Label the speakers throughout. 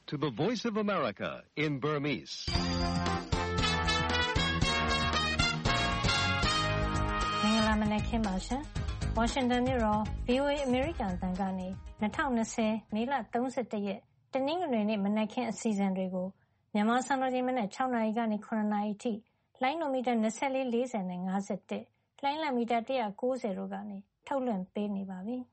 Speaker 1: to the Voice of America in Burmese.
Speaker 2: Mingala Manakim Masha, Washington Bureau, VOA American Tangani, 2020 မေလ31ရက်တနင်္ဂနွေနေ့မနက်ခင်းအစီအစဉ်တွေကိုမြန်မာစံတော်ချိန်မနက်6နာရီကနေ9နာရီအထိလိုင်းနိုမီတာ24 40နဲ့51လိုင်းလံမီတာ190တို့ကနေထုတ်လွှင့်ပေးနေပါပြီ။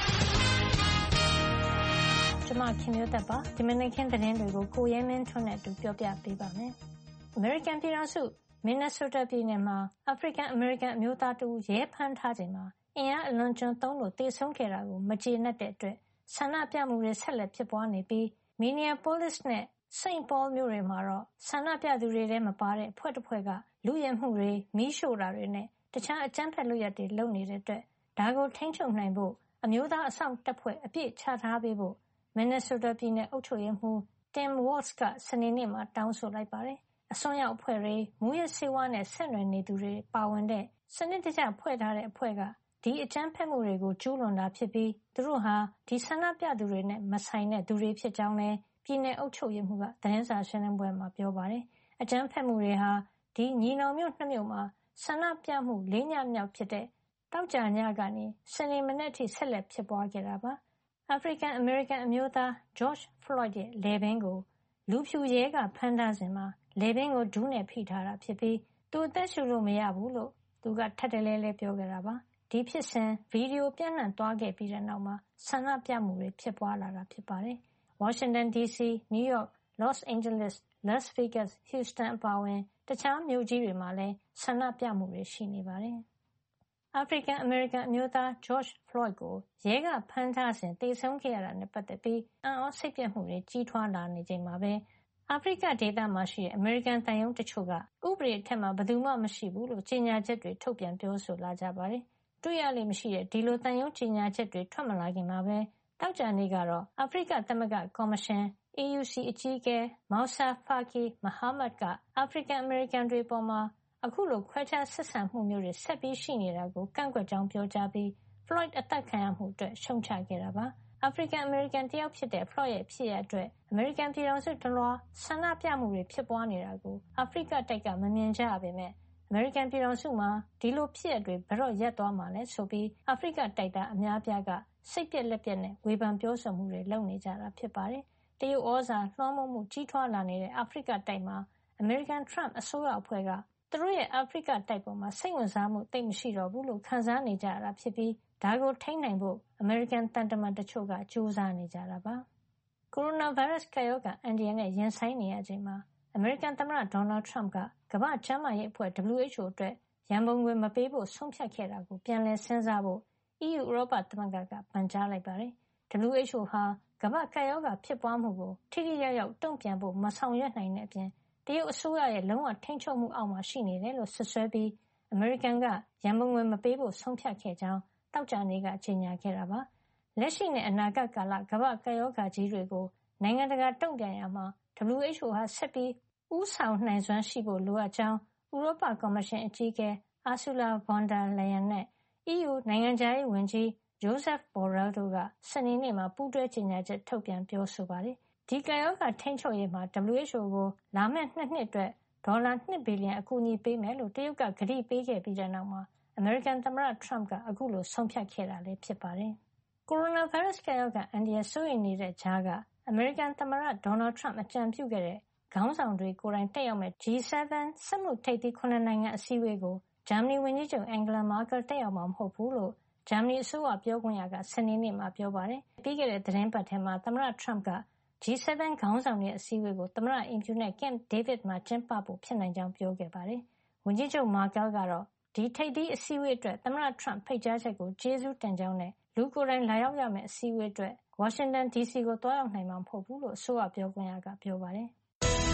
Speaker 2: ကျွန်မခင်မျိုးသက်ပါဒီမနက်ခင်းသတင်းတွေကိုကိုရဲမင်းထွန်းနဲ့အတူပြောပြပေးပါမယ်။ American ပြည်ထောင်စုမင်နီဆိုးတာပြည်နယ်မှာ African American အမျိုးသားတူရဲဖမ်းထားချိန်မှာအင်အားအလွန်ကျွံသုံးလို့တေဆုံးခဲ့တာကိုမကျေနပ်တဲ့အတွက်ဆန္ဒပြမှုတွေဆက်လက်ဖြစ်ပွားနေပြီး Minneapolis နဲ့ St. Paul မြို့တွေမှာတော့ဆန္ဒပြသူတွေထဲမပါတဲ့အဖွဲ့တစ်ဖွဲ့ကလူရဲမှုတွေမီးရှို့တာတွေနဲ့တခြားအကြမ်းဖက်လုပ်ရပ်တွေလုပ်နေတဲ့အတွက်ဒါကိုထိန်းချုပ်နိုင်ဖို့အမျိုးသားအစောင့်တပ်ဖွဲ့အပြည့်ချထားပေးဖို့ Minnesota ပြည်နယ်အုပ်ချုပ်ရေးမှူး Tim Walz ကစနေနေ့မှာတောင်းဆိုလိုက်ပါတယ်။အစွန်းရောက်အဖွဲ့တွေမူရစ်ဆေးဝါးနဲ့ဆက်နွယ်နေသူတွေပါဝင်တဲ့စနစ်တကျဖွဲ့ထားတဲ့အဖွဲ့ကဒီအကြမ်းဖက်မှုတွေကိုကျူးလွန်တာဖြစ်ပြီးသူတို့ဟာဒီဆန္ဒပြသူတွေနဲ့မဆိုင်တဲ့သူတွေဖြစ်ကြောင်းလည်းပြည်နယ်အုပ်ချုပ်ရေးမှူးကသတင်းစာရှင်းလင်းပွဲမှာပြောပါတယ်။အကြမ်းဖက်မှုတွေဟာဒီညီနောင်မြို့2မြို့မှာဆန္ဒပြမှု၄ညမြောက်ဖြစ်တဲ့တောက်ကြညကနေစနေမနေ့ထိဆက်လက်ဖြစ်ပွားခဲ့တာပါ။ African American အမျိုးသား George Floyd ရဲ့လည်ပင်းကိုလူဖြူရဲကဖမ်းထားစဉ်မှာလည်ပင်းကိုဒူးနဲ့ဖိထားတာဖြစ်ပြီးသူအသက်ရှူလို့မရဘူးလို့သူကထပ်တလဲလဲပြောခဲ့တာပါ။ဒီဖြစ်စဉ်ဗီဒီယိုပြန့်နှံ့သွားခဲ့ပြီးတဲ့နောက်မှာဆန္ဒပြမှုတွေဖြစ်ပွားလာတာဖြစ်ပါတယ်။ Washington DC, New York, Los Angeles, Las Vegas, Houston အပါအဝင်တခြားမြို့ကြီးတွေမှာလည်းဆန္ဒပြမှုတွေရှိနေပါတယ်။ African American အမျိုးသား George Floyd ကိုရဲကဖမ်းထားစဉ်သေဆုံးခဲ့ရတာနဲ့ပတ်သက်ပြီးအံ့ဩစိတ်ပျက်မှုတွေကြီးထွားလာနေချိန်မှာပဲအာဖရိကဒေသမှာရှိတဲ့အမေရိကန်တန်ယုံတချို့ကဥပဒေအထက်မှာဘယ်သူမှမရှိဘူးလို့ကြေညာချက်တွေထုတ်ပြန်ပြောဆိုလာကြပါတယ်။တွေ့ရလေမရှိတဲ့ဒီလိုတန်ယုံကြေညာချက်တွေထွက်မလာခင်မှာပဲတောက်ကြနေ့ကတော့အာဖရိကသမဂ္ဂကော်မရှင် AUC အကြီးအကဲ Moussa Faki Mahamat က African American တွေပေါ်မှာအခုလိုခွဲခြားဆက်ဆံမှုမျိုးတွေဆက်ပြီးရှိနေတာကိုကန့်ကွက်ကြောင်းပြောကြားပြီး Floyd အသက်ခံရမှုအတွက်ရှုံ့ချခဲ့တာပါ။ African American တယောက်ဖြစ်တဲ့ Floyd ရဲ့ဖြစ်ရပ်အတွက် American ပြည်ထောင်စုတလွှားဆန္ဒပြမှုတွေဖြစ်ပွားနေတာကိုအာဖရိကတိုက်ကမမြင်ကြရပေမဲ့ American ပြည်ထောင်စုမှာဒီလိုဖြစ်ရပ်တွေဘယ်တော့ရပ်သွားမှာလဲဆိုပြီးအာဖရိကတိုက်သားအများအပြားကစိတ်ပြက်လက်ပြက်နဲ့ဝေဖန်ပြောဆိုမှုတွေလုပ်နေကြတာဖြစ်ပါတယ်။တရုတ်ဩဇာလွှမ်းမိုးမှုကြီးထွားလာနေတဲ့အာဖရိကတိုက်မှာ American Trump အစိုးရအဖွဲ့ကသူတို့ရဲ့အာဖရိကတိုက်ပေါ်မှာစိတ်ဝင်စားမှုသိပ်မရှိတော့ဘူးလို့ခံစားနေကြရတာဖြစ်ပြီးဒါကိုထိန်းနိုင်ဖို့ American တန်တမန်တချို့ကကြိုးစားနေကြတာပါ။ ကိုရိုနာဗိုင်းရပ်စ်ကပ်ရောဂါအန္တရာယ်နဲ့ရင်ဆိုင်နေရချိန်မှာ American သမ္မတ Donald Trump ကကမ္ဘာ့ကျန်းမာရေးအဖွဲ့ WHO အတွက်ရန်ပုံငွေမပေးဖို့ဆုံးဖြတ်ခဲ့တာကိုပြန်လည်စဉ်းစားဖို့ EU ဥရောပသမဂ္ဂကပန်ကြားလိုက်ပါတယ်။ WHO ဟာကမ္ဘာ့ကပ်ရောဂါဖြစ်ပွားမှုကိုထိထိရောက်ရောက်တုံ့ပြန်ဖို့မဆောင်ရွက်နိုင်တဲ့အပြင်တရုတ်အစိုးရရဲ့လုံးဝထိန်းချုပ်မှုအောက်မှာရှိနေတယ်လို့ဆွဆွဲပြီး American ကရန်ပုံငွေမပေးဖို့ဆုံးဖြတ်ခဲ့ကြောင်းတောက်ကြနေ့ကကြေညာခဲ့တာပါ။လက်ရှိနဲ့အနာဂတ်ကာလကမ္ဘာ့ကပ်ရောဂါကြီးတွေကိုနိုင်ငံတကာတုံ့ပြန်ရမှာ WHO ဟာဆက်ပြီးဦးဆောင်နိုင်စွမ်းရှိဖို့လိုအပ်ကြောင်းဥရောပကော်မရှင်အကြီးအကဲ Ursula von der Leyen နဲ့ EU နိုင်ငံခြားရေးဝန်ကြီး Joseph Borrell တို့ကစနေနေ့မှာပူးတွဲကြေညာချက်ထုတ်ပြန်ပြောဆိုပါတယ်။ဒီကပ်ရောဂါထိန်းချုပ်ရေးမှာ WHO ကိုလာမယ့်2နှစ်အတွက်ဒေါ်လာ2ဘီလီယံအကူအညီပေးမယ်လို့တရုတ်ကကတိပေးခဲ့ပြီးတဲ့နောက်မှာ American သမ္မတ Trump ကအခုလိုဆုံးဖြတ်ခဲ့တာလည်းဖြစ်ပါတယ်။ကိုရိုနာဗိုင်းရပ်စ်ကပ်ရောဂါအန္တရာယ်စိုးရိမ်နေတဲ့ကြားက American သမ္မတ Donald Trump အကြံပြုခဲ့တဲ့ခေါင်းဆောင်တွေကိုယ်တိုင်တက်ရောက်မဲ့ G7 စက်မှုထိပ်သီး9နိုင်ငံအစည်းအဝေးကိုဂျာမနီဝန်ကြီးချုပ် Angela Merkel တက်ရောက်မှာမဟုတ်ဘူးလို့ဂျာမနီအစိုးရပြောခွင့်ရကစနေနေ့မှာပြောပါတယ်။ပြီးခဲ့တဲ့သတင်းပတ်ထဲမှာသမ္မတ Trump က G7 ခေါင်းဆောင်တွေအစည်းအဝေးကိုသမ္မတအိမ်ဖြူနဲ့ Camp David မှာကျင်းပဖို့ဖြစ်နိုင်ကြောင်းပြောခဲ့ပါတယ်။ဝန်ကြီးချုပ် Merkel ကတော့ဒီထိပ်သီးအစည်းအဝေးအတွက်သမ္မတ Trump ဖိတ်ကြားချက်ကိုကျေးဇူးတင်ကြောင်းနဲ့လူကိုယ်တိုင်လာရောက်ရမယ့်အစည်းအဝေးအတွက် Washington DC ကိုသွားရောက်နိုင်မှာမဟုတ်ဘူးလို့အစိုးရပြောခွင့်ရကပြောပါတယ်။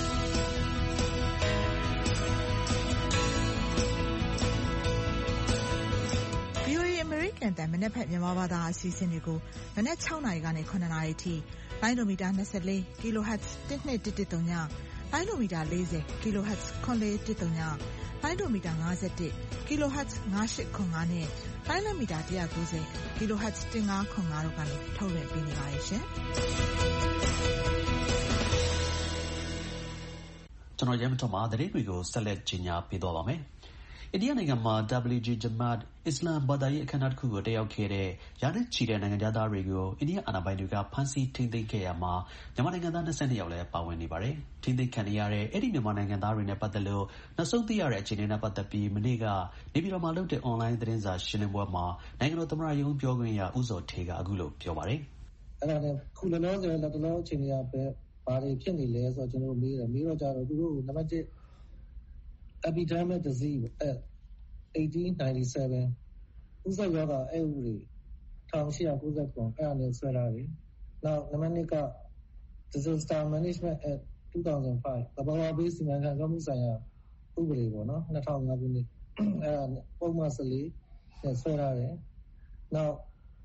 Speaker 3: American တန်မနက်ဖြန်မြန်မာဘာသာအစီအစဉ်တွေကိုမနက်6နာရီကနေ9နာရီအထိလိုင်းဒိုမီတာ24 kHz 1213ညလိုင်းဒိုမီတာ40 kHz 9113ညလိုင်းဒိုမီတာ51 kHz 9805နဲ့လိုင်းလမီတာ190 kHz 1505တို့ကနေထုတ်လွှင့်ပေးနေပါတယ်ရှင်။
Speaker 4: ကျွန်တော်ရဲမထွန်းမှာသတင်းတွေကိုဆက်လက်ကြီးညာပေးသွားပါမယ်။အိန္ဒိယနိုင်ငံမှာ WG Jamaat အစ္စလာမ်ဘာသာရေးအခမ်းအနားတစ်ခုကိုတက်ရောက်ခဲ့တဲ့ရာနဲ့ချီတဲ့နိုင်ငံသားတွေကိုအိန္ဒိယအာဏာပိုင်တွေကဖမ်းဆီးထိန်းသိမ်းခဲ့ရမှာမြန်မာနိုင်ငံသား22ယောက်လည်းပါဝင်နေပါတယ်။ထိန်းသိမ်းခံရတဲ့အဲ့ဒီမြန်မာနိုင်ငံသားတွေနဲ့ပတ်သက်လို့နောက်ဆုံးသိရတဲ့အခြေအနေနဲ့ပတ်သက်ပြီးမနေ့ကနေပြည်တော်မှာလုပ်တဲ့အွန်လိုင်းသတင်းစာရှင်းလင်းပွဲမှာနိုင်ငံတော်သမ္မတရုံးပြောခွင့်ရဦးဇော်ဌေးကအခုလိုပြောပါတယ်
Speaker 5: ။အဲ့ဒါနဲ့ခုလောလောဆယ်လက်တလောအခြေအနေကပဲဘာတွေဖြစ်နေလဲဆိုတော့ကျွန်တော်မေးတော့ကြတော့သူတို့နံပါတ်1 epidemic disease 1897ဥစ္စာရောဂါအဲ့ဥတွေ1899အဲ့ဒါနဲ့ဆွဲထားတယ်။နောက်နံပါတ်2က disaster management act 2005သဘာဝဘေးစီမံခန့်ခွဲမှုဆိုင်ရာဥပဒေပေါ့နော်2005ခုနှစ်အဲ့ဒါပုံမှန်14နဲ့ဆွဲထားတယ်။နောက်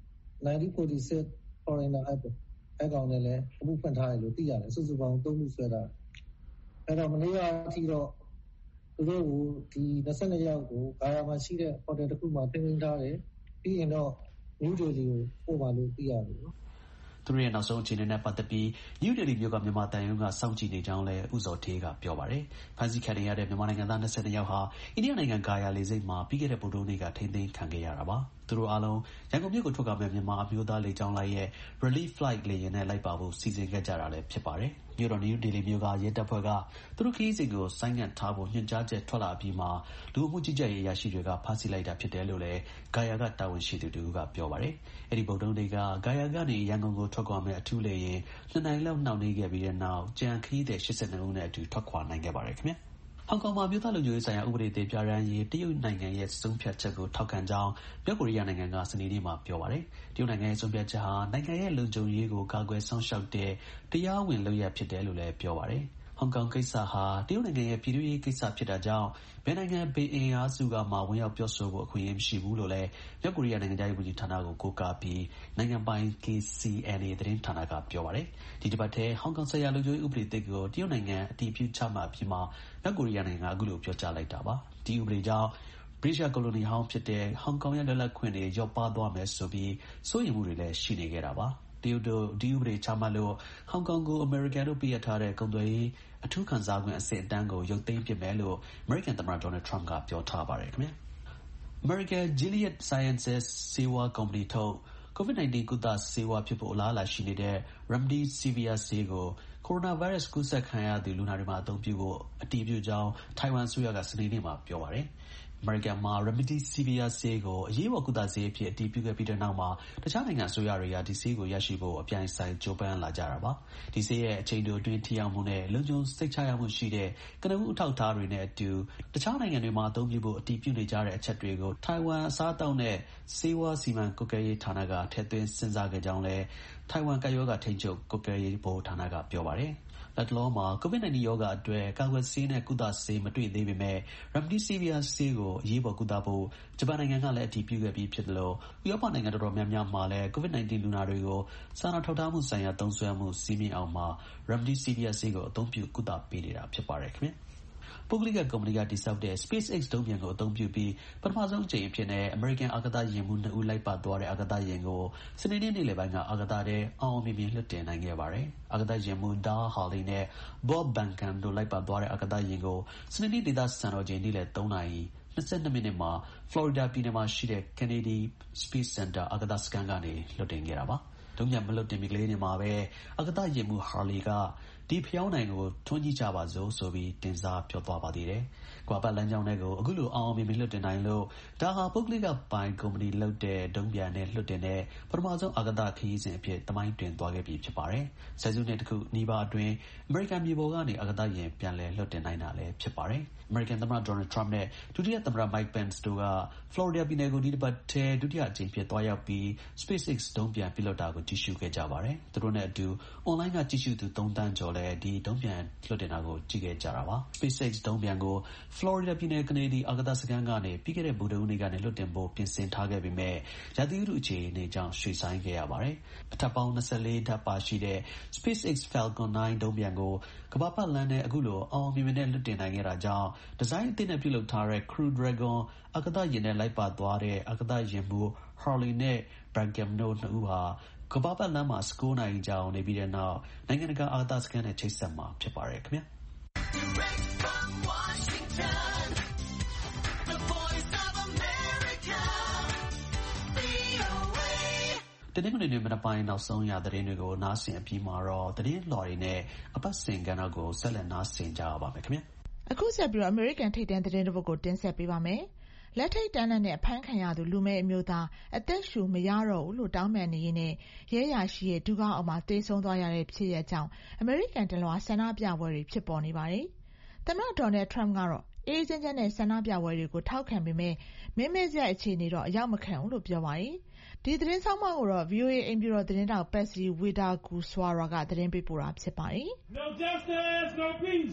Speaker 5: 1946 foreigner act အဲ့ကောင်နဲ့လည်းအမှုဖွင့်ထားတယ်လို့သိရတယ်စုစုပေါင်း3မှုဆွဲထားတယ်။အဲ့တော့မနေ့ကအထိတော့သူတို့ကိုဒီ22ယောက်ကိုဂါယာမှာရှိတဲ့ဟိုတယ်တစ်ခုမှာထိန်းသိမ်းထားတယ်ပြီးရင်တော့နယူးဒေလီကိုပို့ပါလို့သိရတယ်နော်
Speaker 4: သူတို့ရဲ့နောက်ဆုံးအခြေအနေနဲ့ပတ်သက်ပြီးနယူးဒေလီမြို့ကမြန်မာတန်ယုံကစောင့်ကြည့်နေကြောင်းလည်းဦးဇော်ဌေးကပြောပါတယ်။ဖမ်းဆီးခံရတဲ့မြန်မာနိုင်ငံသား22ယောက်ဟာအိန္ဒိယနိုင်ငံဂါယာလေဆိပ်မှာပြီးခဲ့တဲ့ဗုဒ္ဓဟူးနေ့ကထိန်းသိမ်းခံခဲ့ရတာပါ။သူတို့အားလုံးရန်ကုန်မြို့ကိုထွက်ခွာမဲ့မြန်မာအမျိုးသားလေကြောင်းလိုင်းရဲ့ Relief Flight လေယာဉ်နဲ့လိုက်ပါဖို့စီစဉ်ခဲ့ကြတာလည်းဖြစ်ပါတယ်။မြို့တော်နယူးဒေလီမြို့ကရဲတပ်ဖွဲ့ကသူတို့ခရီးစဉ်ကိုဆိုင်းငံ့ထားဖို့ညွှန်ကြားချက်ထွက်လာပြီးမှလူမှုကြီးကြပ်ရေးအရာရှိတွေကဖမ်းဆီးလိုက်တာဖြစ်တယ်လို့လည်းဂါယာကတာဝန်ရှိသူတို့ကပြောပါတယ်။အဲဒီဗုဒ္ဓဟူးနေ့ကဂါယာကနေရန်ကုန်ကိုထွက်ခွာမဲ့အထူးလေယာဉ်2နိုင်လောက်နှောင့်နှေးခဲ့ပြီးတဲ့နောက်ကြံခရီးသည်82ဦးနဲ့အတူထွက်ခွာနိုင်ခဲ့ပါတယ်ခင်ဗျာ။ဟောင်ကောင်မှာမြို့သားလူမျိုးရေးဆိုင်ရာဥပဒေတွေပြဋ္ဌာန်းရေးတရုတ်နိုင်ငံရဲ့ဆုံးဖြတ်ချက်ကိုထောက်ခံကြောင်းမြောက်ကိုရီးယားနိုင်ငံကစနေနေ့မှာပြောပါတယ်။တရုတ်နိုင်ငံရဲ့ဆုံးဖြတ်ချက်ဟာနိုင်ငံရဲ့လုံခြုံရေးကိုကာကွယ်ဆောင်ရှောက်တဲ့တရားဝင်လုပ်ရဖြစ်တယ်လို့လည်းပြောပါတယ်။ဟောင်ကောင်ကိစ္စဟာတရုတ်နိုင်ငံရဲ့ပြည်တွင်းရေးကိစ္စဖြစ်တာကြောင့်ဘယ်နိုင်ငံဘယ်အင်အားစုကမှဝင်ရောက်ပြောဆိုဖို့အခွင့်အရေးမရှိဘူးလို့လည်းမြောက်ကိုရီးယားနိုင်ငံသားရေးဝန်ကြီးဌာနကိုကိုးကားပြီးနိုင်ငံပိုင် KCNA သတင်းဌာနကပြောပါတယ်။ဒီတစ်ပတ်ထဲဟောင်ကောင်ဆိုင်ရာလူမျိုးရေးဥပဒေသစ်ကိုတရုတ်နိုင်ငံအတည်ပြုချမှတ်ပြီးမှမြောက်ကိုရီးယားနိုင်ငံကအခုလိုပြောကြားလိုက်တာပါ။ဒီဥပဒေကြောင့်ဗြိတိန်ကိုလိုနီဟောင်းဖြစ်တဲ့ဟောင်ကောင်ရဲ့လွတ်လပ်ခွင့်တွေလျော့ပါးသွားမယ်ဆိုပြီးစိုးရိမ်မှုတွေလည်းရှိနေခဲ့တာပါ။တရုတ်တို့ဒီဥပဒေချမှတ်လို့ဟောင်ကောင်ကိုအမေရိကန်တို့ပေးအပ်ထားတဲ့ကုန်သွယ်ရေးအထူးခံစားခွင့်အဆင့်အတန်းကိုရုပ်သိမ်းပစ်မယ်လို့အမေရိကန်သမ္မတဒေါ်နယ်ထရမ့်ကပြောထားပါတယ်ခင်ဗျာ။အမေရိကန် Gilead Sciences ဆေးဝါးကုမ္ပဏီထုတ် COVID-19 ကုသဆေးဝါးဖြစ်ဖို့အလားအလာရှိနေတဲ့ Remdesivir ဆေးကိုကိုရိုနာဗိုင်းရပ်စ်ကူးစက်ခံရသူလူနာတွေမှာအသုံးပြုဖို့အတည်ပြုကြောင်းထိုင်ဝမ်အစိုးရကစနေနေ့မှာပြောပါတယ်။အမေရိကန်မှာ Remdesivir ဆေးကိုအရေးပေါ်ကုသဆေးအဖြစ်အတည်ပြုခဲ့ပြီးတဲ့နောက်မှာတခြားနိုင်ငံအစိုးရတွေကဒီဆေးကိုရရှိဖို့အပြိုင်ဆိုင်ကြိုးပမ်းလာကြတာပါ။ဒီဆေးရဲ့အချိန်တိုအတွင်းထိရောက်မှုနဲ့လုံခြုံစိတ်ချရမှုရှိတဲ့ကနဦးအထောက်အထားတွေနဲ့အတူတခြားနိုင်ငံတွေမှာအသုံးပြုဖို့အတည်ပြုနေကြတဲ့အချက်တွေကိုထိုင်ဝမ်အစားအသောက်နဲ့ဆေးဝါးစီမံကွပ်ကဲရေးဌာနကထည့်သွင်းစဉ်းစားခဲ့ကြောင်းလည်းထိုင်ဝမ်ကပ်ရောဂါထိန်းချုပ်ကွပ်ကဲရေးဗဟိုဌာနကပြောပါတယ်။လတ်တလောမှာ COVID-19 ရောဂါအတွက်ကာကွယ်ဆေးနဲ့ကုသဆေးမတွေ့သေးပေမဲ့ Remdesivir ဆေးကိုအရေးပေါ်ကုသဖို့ဂျပန်နိုင်ငံကလည်းအတည်ပြုခဲ့ပြီးဖြစ်တယ်လို့ဥရောပနိုင်ငံတော်တော်များများမှာလည်း COVID-19 လူနာတွေကိုစာနာထောက်ထားမှုဆိုင်ရာသုံးစွဲမှုစီးမြင့်အောင်မှာ Remdesivir ဆေးကိုအသုံးပြုကုသပေးနေတာဖြစ်ပါတယ်ခင်ဗျာ။ပုဂ္ဂလိကကုမ္ပဏီကတည်ဆောက်တဲ့ SpaceX ဒုံးပျံကိုအသုံးပြုပြီးပထမဆုံးအကြိမ်အဖြစ်နဲ့အမေရိကန်အာကာသယာဉ်မှူး2ဦးလိုက်ပါသွားတဲ့အာကာသယာဉ်ကိုစနေနေ့နေ့လယ်ပိုင်းကအာကာသထဲအောင်အောင်မြင်မြင်လွှတ်တင်နိုင်ခဲ့ပါတယ်။အာကာသယာဉ်မှူး Dal Hurley နဲ့ Bob Behnken တို့လိုက်ပါသွားတဲ့အာကာသယာဉ်ကိုစနေနေ့ဒေသစံတော်ချိန်နေ့လယ်3နာရီ22မိနစ်မှာဖလော်ရီဒါပြည်နယ်မှာရှိတဲ့ Kennedy Space Center အာကာသစခန်းကနေလွှတ်တင်ခဲ့တာပါ။ဒုံးပျံမလွှတ်တင်မီကလေးနေမှာပဲအာကာသယာဉ်မှူး Hurley ကဒီဖျောင်းနိုင်ကိုထွန်းကြည့်ကြပါစို့ဆိုပြီးတင်စားပြောသွားပါသေးတယ်။ကွာပတ်လမ်းကြောင်းတွေကိုအခုလိုအောင်အောင်မြင်မြင်လွှတ်တင်နိုင်လို့ဒါဟာပုဂ္ဂလိကပိုင်ကုမ္ပဏီလုပ်တဲ့ဒုံးပျံနဲ့လွှတ်တင်တဲ့ပထမဆုံးအာကာသခရီးစဉ်အဖြစ်သမိုင်းတွင်သွားခဲ့ပြီဖြစ်ပါတယ်။ဆယ်စုနှစ်တစ်ခုနီးပါးအတွင်းအမေရိကန်မြေပေါ်ကနေအာကာသယာဉ်ပြန်လည်လွှတ်တင်နိုင်တာလည်းဖြစ်ပါတယ်။အမေရိကန်သမ္မတဒေါ်နယ်ထရမ့်နဲ့ဒုတိယသမ္မတမိုက်ပန်စ်တို့ကဖလော်ရီဒါပြည်နယ်ကိုဒီတစ်ပတ်ထဲဒုတိယအကြိမ်ဖြစ်သွားရောက်ပြီး SpaceX ဒုံးပျံပြစ်လွှတ်တာကိုကြည့်ရှုခဲ့ကြပါတယ်။သူတို့နဲ့အတူအွန်လိုင်းကကြည့်ရှုသူ3သန်းကျော်လည်းဒီဒုံးပျံလွှတ်တင်တာကိုကြည့်ခဲ့ကြတာပါ။ SpaceX ဒုံးပျံကိုဖလော်ရီဒါပြည်နယ်ကနေဒီအာကာသစခန်းကနေပြီးခဲ့တဲ့ဗုဒ္ဓဟူးနေ့ကနေလွှတ်တင်ဖို့ပြင်ဆင်ထားခဲ့ပေမဲ့ရာသီဥတုအခြေအနေကြောင့်ရွှေ့ဆိုင်းခဲ့ရပါတယ်။အထပ်ပေါင်း24ဓာတ်ပါရှိတဲ့ SpaceX Falcon 9 ဒုံးပျံကိုကမ္ဘာပတ်လမ်းနဲ့အခုလိုအောင်မြင်မြင်နဲ့လွှတ်တင်နိုင်ခဲ့တာကြောင့်ဒီဇိုင်းအသစ်နဲ့ပြုလုပ်ထားတဲ့ Crew Dragon အာကာသယာဉ်နဲ့လိုက်ပါသွားတဲ့အာကာသယာဉ်မှူး Hurley နဲ့ Behnken တို့2ဦးဟာကမ္ဘာပတ်လမ်းမှာ19နာရီကြာအောင်နေပြီးတဲ့နောက်နိုင်ငံတကာအာကာသစခန်းနဲ့ချိတ်ဆက်မှာဖြစ်ပါတယ်ခင်ဗျာ။
Speaker 6: Direct from Washington, the voice of America, VOA.
Speaker 4: တနင်္ဂနွေနေ့မနက်ပိုင်းနောက်ဆုံးရသတင်းတွေကိုနားဆင်အပြီးမှာတော့သတင်းလှော်တွေနဲ့အပတ်စဉ်ကဏ္ဍကိုဆက်လက်နားဆင်ကြပါမယ်ခင်ဗျာ
Speaker 3: အခုဆက်ပြီးတော့ American ထိပ်တန်းသတင်းတစ်ပုဒ်ကိုတင်ဆက်ပေးပါမယ်လက်ထိတ်တန်းနဲ့အဖမ်းခံရသူလူမဲအမျိုးသားအသက်ရှူမရတော့ဘူးလို့တောင်းပန်နေရင်းနဲ့ရဲရရှိရဲ့ဒုက္ခအောက်မှာတေးဆုံးသွားရတဲ့ဖြစ်ရပ်ကြောင့် American တလွှာဆန္ဒပြပွဲတွေဖြစ်ပေါ်နေပါတယ်သမ္မတ Donald Trump ကတော့အေးချမ်းချမ်းနဲ့ဆန္ဒပြပွဲတွေကိုထောက်ခံပေမဲ့မင်းမဲစရိုက်အခြေအနေတော့အရောက်မခံဘူးလို့ပြောပါတယ်ဒီသတင်းဆောင်မကိုတော့ VOA အိမ်ဖြူတော်သတင်းတောက် Patsy Widakuswara ကသတင်းပေးပို့တာဖြစ်ပါတယ်
Speaker 7: No justice, no peace.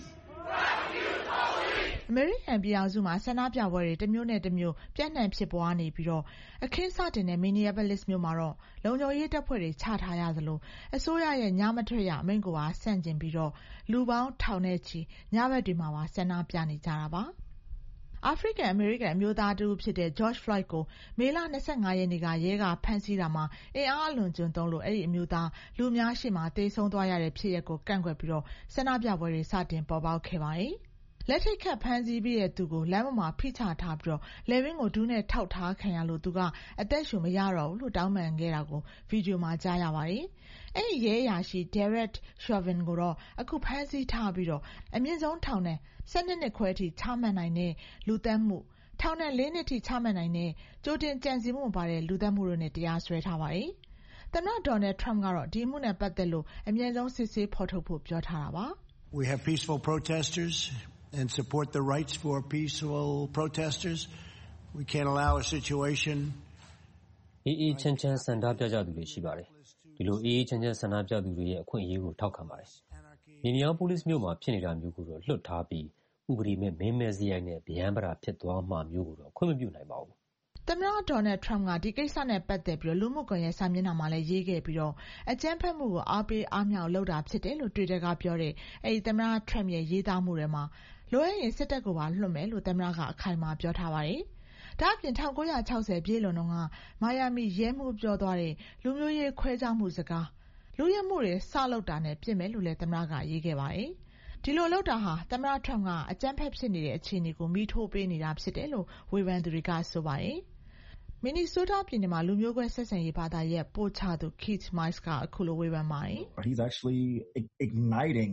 Speaker 3: American ပြည်အောင်စုမှာဆန္ဒပြပွဲတွေတစ်မျိုးနဲ့တစ်မျိုးပြန့်နှံ့ဖြစ်ပွားနေပြီးတော့အခင်းစတင်တဲ့ Minneapolis မြို့မှာတော့လုံခြုံရေးတပ်ဖွဲ့တွေချထားရသလိုအစိုးရရဲ့ညမထွက်ရအမိန့်ကိုပါဆန့်ကျင်ပြီးတော့လူပေါင်းထောင်နဲ့ချီညဘက်တွေမှာပါဆန္ဒပြနေကြတာပါAfrican American အမျိုးသားတူဖြစ်တဲ့ George Floyd ကိုမေလ25ရက်နေ့ကရဲကဖမ်းဆီးတာမှာအင်အားအလွန်ကျွံသုံးလို့အဲ့ဒီအမျိုးသားလူများရှိမှတေဆုံးသွားရတဲ့ဖြစ်ရပ်ကိုကန့်ကွက်ပြီးတော့ဆန္ဒပြပွဲတွေစတင်ပေါ်ပေါက်ခဲ့ပါတယ်လက်ထိတ်ခတ်ဖမ်းဆီးပြီးတဲ့သူကိုလမ်းပေါ်မှာဖိချထားပြီးတော့လယ်ဝင်းကိုဒူးနဲ့ထောက်ထားခံရလို့သူကအသက်ရှူမရတော့ဘူးလို့တောင်းပန်ခဲ့တာကိုဗီဒီယိုမှာကြားရပါတယ်။အဲ့ဒီရဲအရာရှိ Derek Chauvin ကိုတော့အခုဖမ်းဆီးထားပြီးတော့အမြင့်ဆုံးထောင်နဲ့12နှစ်ခွဲအထိချမှတ်နိုင်တဲ့လူသတ်မှုထောင်နဲ့4နှစ်ထိချမှတ်နိုင်တဲ့ကြိုတင်ကြံစည်မှုမပါတဲ့လူသတ်မှုတို့နဲ့တရားစွဲထားပါတယ်။သမ္မတ Donald Trump ကတော့ဒီမှုနဲ့ပတ်သက်လို့အမြင့်ဆုံးစစ်ဆေးဖော်ထုတ်ဖို့ပြောထားတာပါ။
Speaker 8: We have peaceful protesters.And support the rights for peaceful protesters. We can't allow a situation.
Speaker 9: အေးချမ်းချမ်းဆန္ဒပြကြသူတွေရှိပါတယ်။ဒီလိုအေးချမ်းချမ်းဆန္ဒပြသူတွေရဲ့အခွင့်အရေးကိုထောက်ခံပါတယ်။ Minneapolis မြို့မှာဖြစ်နေတာမျိုးကိုတော့လွတ်ထားပြီးဥပဒေမဲ့မင်းမဲစရိုက်နဲ့ဗျမ်းပရာဖြစ်သွားမှမျိုးကိုတော့ခွင့်မပြုနိုင်ပါဘူး
Speaker 3: ။သမ္မတ Donald Trump ကဒီကိစ္စနဲ့ပတ်သက်ပြီးလူမှုကွန်ရက်စာမျက်နှာမှာလည်းရေးခဲ့ပြီးတော့အကြမ်းဖက်မှုကိုအားပေးအားမြောက်လုပ်တာဖြစ်တယ်လို့ Twitter ကပြောတဲ့အဲဒီသမ္မတ Trump ရဲ့ရေးသားမှုတွေမှာလိုအပ်ရင်စစ်တပ်ကိုပါလွှတ်မယ်လို့သမ္မတကအခိုင်အမာပြောထားပါတယ်။ဒါ့အပြင်1960ပြည့်လွန်တုန်းကမိုင်ယာမီရဲမှုပြောသွားတဲ့လူမျိုးရေးခွဲခြားမှုစကားလူရဲမှုတွေစလုပ်တာနဲ့ပြင်မယ်လို့လည်းသမ္မတကရေးခဲ့ပါတယ်။ဒီလိုလုပ်တာဟာသမ္မတ Trump ကအကြမ်းဖက်ဖြစ်နေတဲ့အခြေအနေကိုမီးထိုးပေးနေတာဖြစ်တယ်လို့ဝေဖန်သူတွေကဆိုပါတယ်။ Minnesota ပြည်နယ်မှာလူမျိုးကွဲဆက်ဆံရေးဘာသာရပ်ပို့ချသူ Keith Miles ကအခုလိုဝေဖန်ပါတယ်။
Speaker 10: He's actually igniting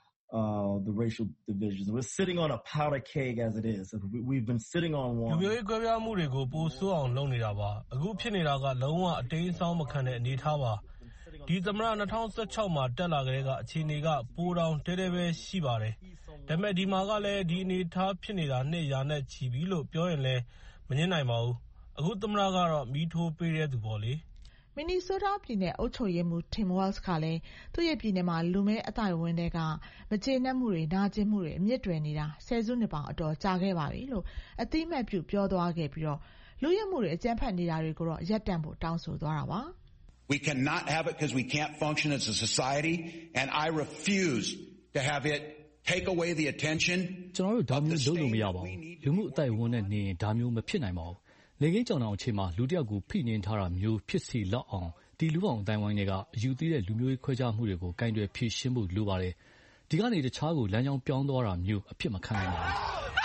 Speaker 10: the racial divisions. We're sitting on a powder keg as it is. We've been sitting on one.
Speaker 7: လူမျိုးရေးကွဲပြားမှုတွေကိုပိုဆိုးအောင်လုပ်နေတာပါ။အခုဖြစ်နေတာကလုံးဝအတင်းအဆောင်းမခံတဲ့အနေအထားပါ။ဒီသမ္မတ2016မှာတက်လာကြတဲ့ကအခြေအနေကပိုတောင်တဲတဲပဲရှိပါတယ်။ဒါပေမဲ့ဒီမှာကလည်းဒီအနေအထားဖြစ်နေတာနှစ်ရာနဲ့ချီပြီလို့ပြောရင်လည်းမငြင်းနိုင်ပါဘူး။အခုသမ္မတကတော့မီးထိုးပေးတဲ့သူပေါ့လေ။
Speaker 3: Minnesota ပြည်နယ်အုပ်ချုပ်ရေးမှူး Tim Walz ကလည်းသူ့ရဲ့ပြည်နယ်မှာလူမဲအသိုက်အဝန်းတွေကမကျေနပ်မှုတွေနာကျင်မှုတွေအမြင့်တွယ်နေတာဆယ်စုနှစ်ပေါင်းအတော်ကြာခဲ့ပါပြီလို့အတိအမှတ်ပြုပြောသွားခဲ့ပြီးတော့လူရဲမှုတွေအကြမ်းဖက်နေတာတွေကိုတော့ရပ်တန့်ဖို့တောင်းဆိုသွားတာပါ။
Speaker 11: We cannot have it because we can't function as a society and I refuse to have it take away the attention
Speaker 12: ကျွန်တော်တို့ဒါမျိုးလုပ်လို့မရပါဘူးလူမှုအသိုက်အဝန်းနဲ့နေရင်ဒါမျိုးမဖြစ်နိုင်ပါဘူးလေကင်းကြောင်တောင်အချိန်မှာလူတယောက်ကိုဖိနှင်းထားတာမျိုးဖြစ်စီလောက်အောင်ဒီလူအောင်အတိုင်းဝိုင်းတွေကအယူသေးတဲ့လူမျိုးရေးခွဲခြားမှုတွေကိုကင်တွယ်ဖြေရှင်းဖို့လိုပါတယ်ဒီကနေတခြားကိုလမ်းကြောင်းပြောင်းသွားတာမျိုးအဖြစ်မခံနိုင်ပါဘူး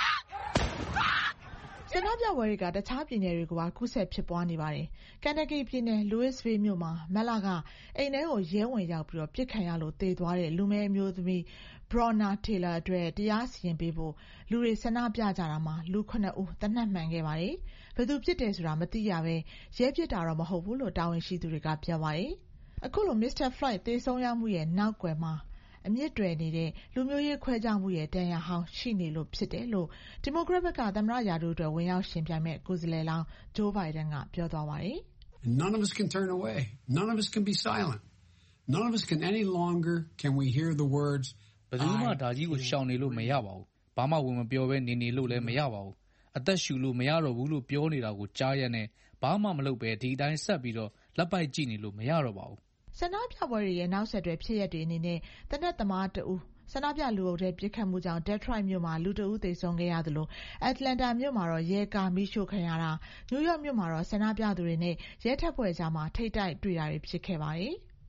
Speaker 3: ဆန္ဒပြပွဲတွေကတခြားပြည်နယ်တွေကိုပါကူးစက်ဖြစ်ပွားနေပါတယ်။ကန်တကီပြည်နယ် Louisville မြို့မှာမက်လာကအိမ်ထဲကိုရဲဝင်ရောက်ပြီးတော့ပြစ်ခတ်ရလို့တေသွားတဲ့လူမဲအမျိုးသမီး Breonna Taylor အတွက်တရားစီရင်ပေးဖို့လူတွေဆန္ဒပြကြတာမှာလူ9ဦးသေနတ်မှန်ခဲ့ပါတယ်။ဘယ်သူပြစ်တယ်ဆိုတာမသိရပဲရဲပြစ်တာတော့မဟုတ်ဘူးလို့တာဝန်ရှိသူတွေကပြောပါတယ်။အခုလို Mr. Floyd သေဆုံးရမှုရဲ့နောက်ကွယ်မှာအမြင့်တွယ်နေတဲ့လူမျိုးရေးခွဲခြားမှုရဲ့တန်ရာဟောင်းရှိနေလို့ဖြစ်တယ်လို့ဒီမိုကရက်ဘက်ကသမ္မတရာထူးအတွက်ဝင်ရောက်ရှင်ပြိုင်မဲ့ကိုယ်စားလှယ်လောင်း Joe Biden ကပြောသွားပါတယ်
Speaker 8: ။ None of us can turn away. None of us can be silent. None of us can any longer can we hear the words
Speaker 13: ဘယ်သူမှဒါကြီးကိုရှောင်နေလို့မရပါဘူး။ဘာမှဝင်မပြောဘဲနေလို့လည်းမရပါဘူး။အသက်ရှူလို့မရတော့ဘူးလို့ပြောနေတာကိုကြားရတဲ့ဘာမှမလုပ်ဘဲဒီအတိုင်းဆက်ပြီးတော့လက်ပိုက်ကြည့်နေလို့မရတော့ပါဘူး
Speaker 3: ဆန္ဒပြပွဲတွေရဲ့နောက်ဆက်တွဲဖြစ်ရပ်တွေအနေနဲ့တနက်သမားတဦးဆန္ဒပြလူအုပ်ထဲပြစ်ခတ်မှုကြောင့် Detroit မြို့မှာလူတဦးသေဆုံးခဲ့ရသလို Atlanta မြို့မှာတော့ရဲကားမီးရှို့ခံရတာ New York မြို့မှာတော့ဆန္ဒပြသူတွေနဲ့ရဲတပ်ဖွဲ့ကြားမှာထိပ်တိုက်တွေ့တာတွေဖြစ်ခဲ့ပါတယ်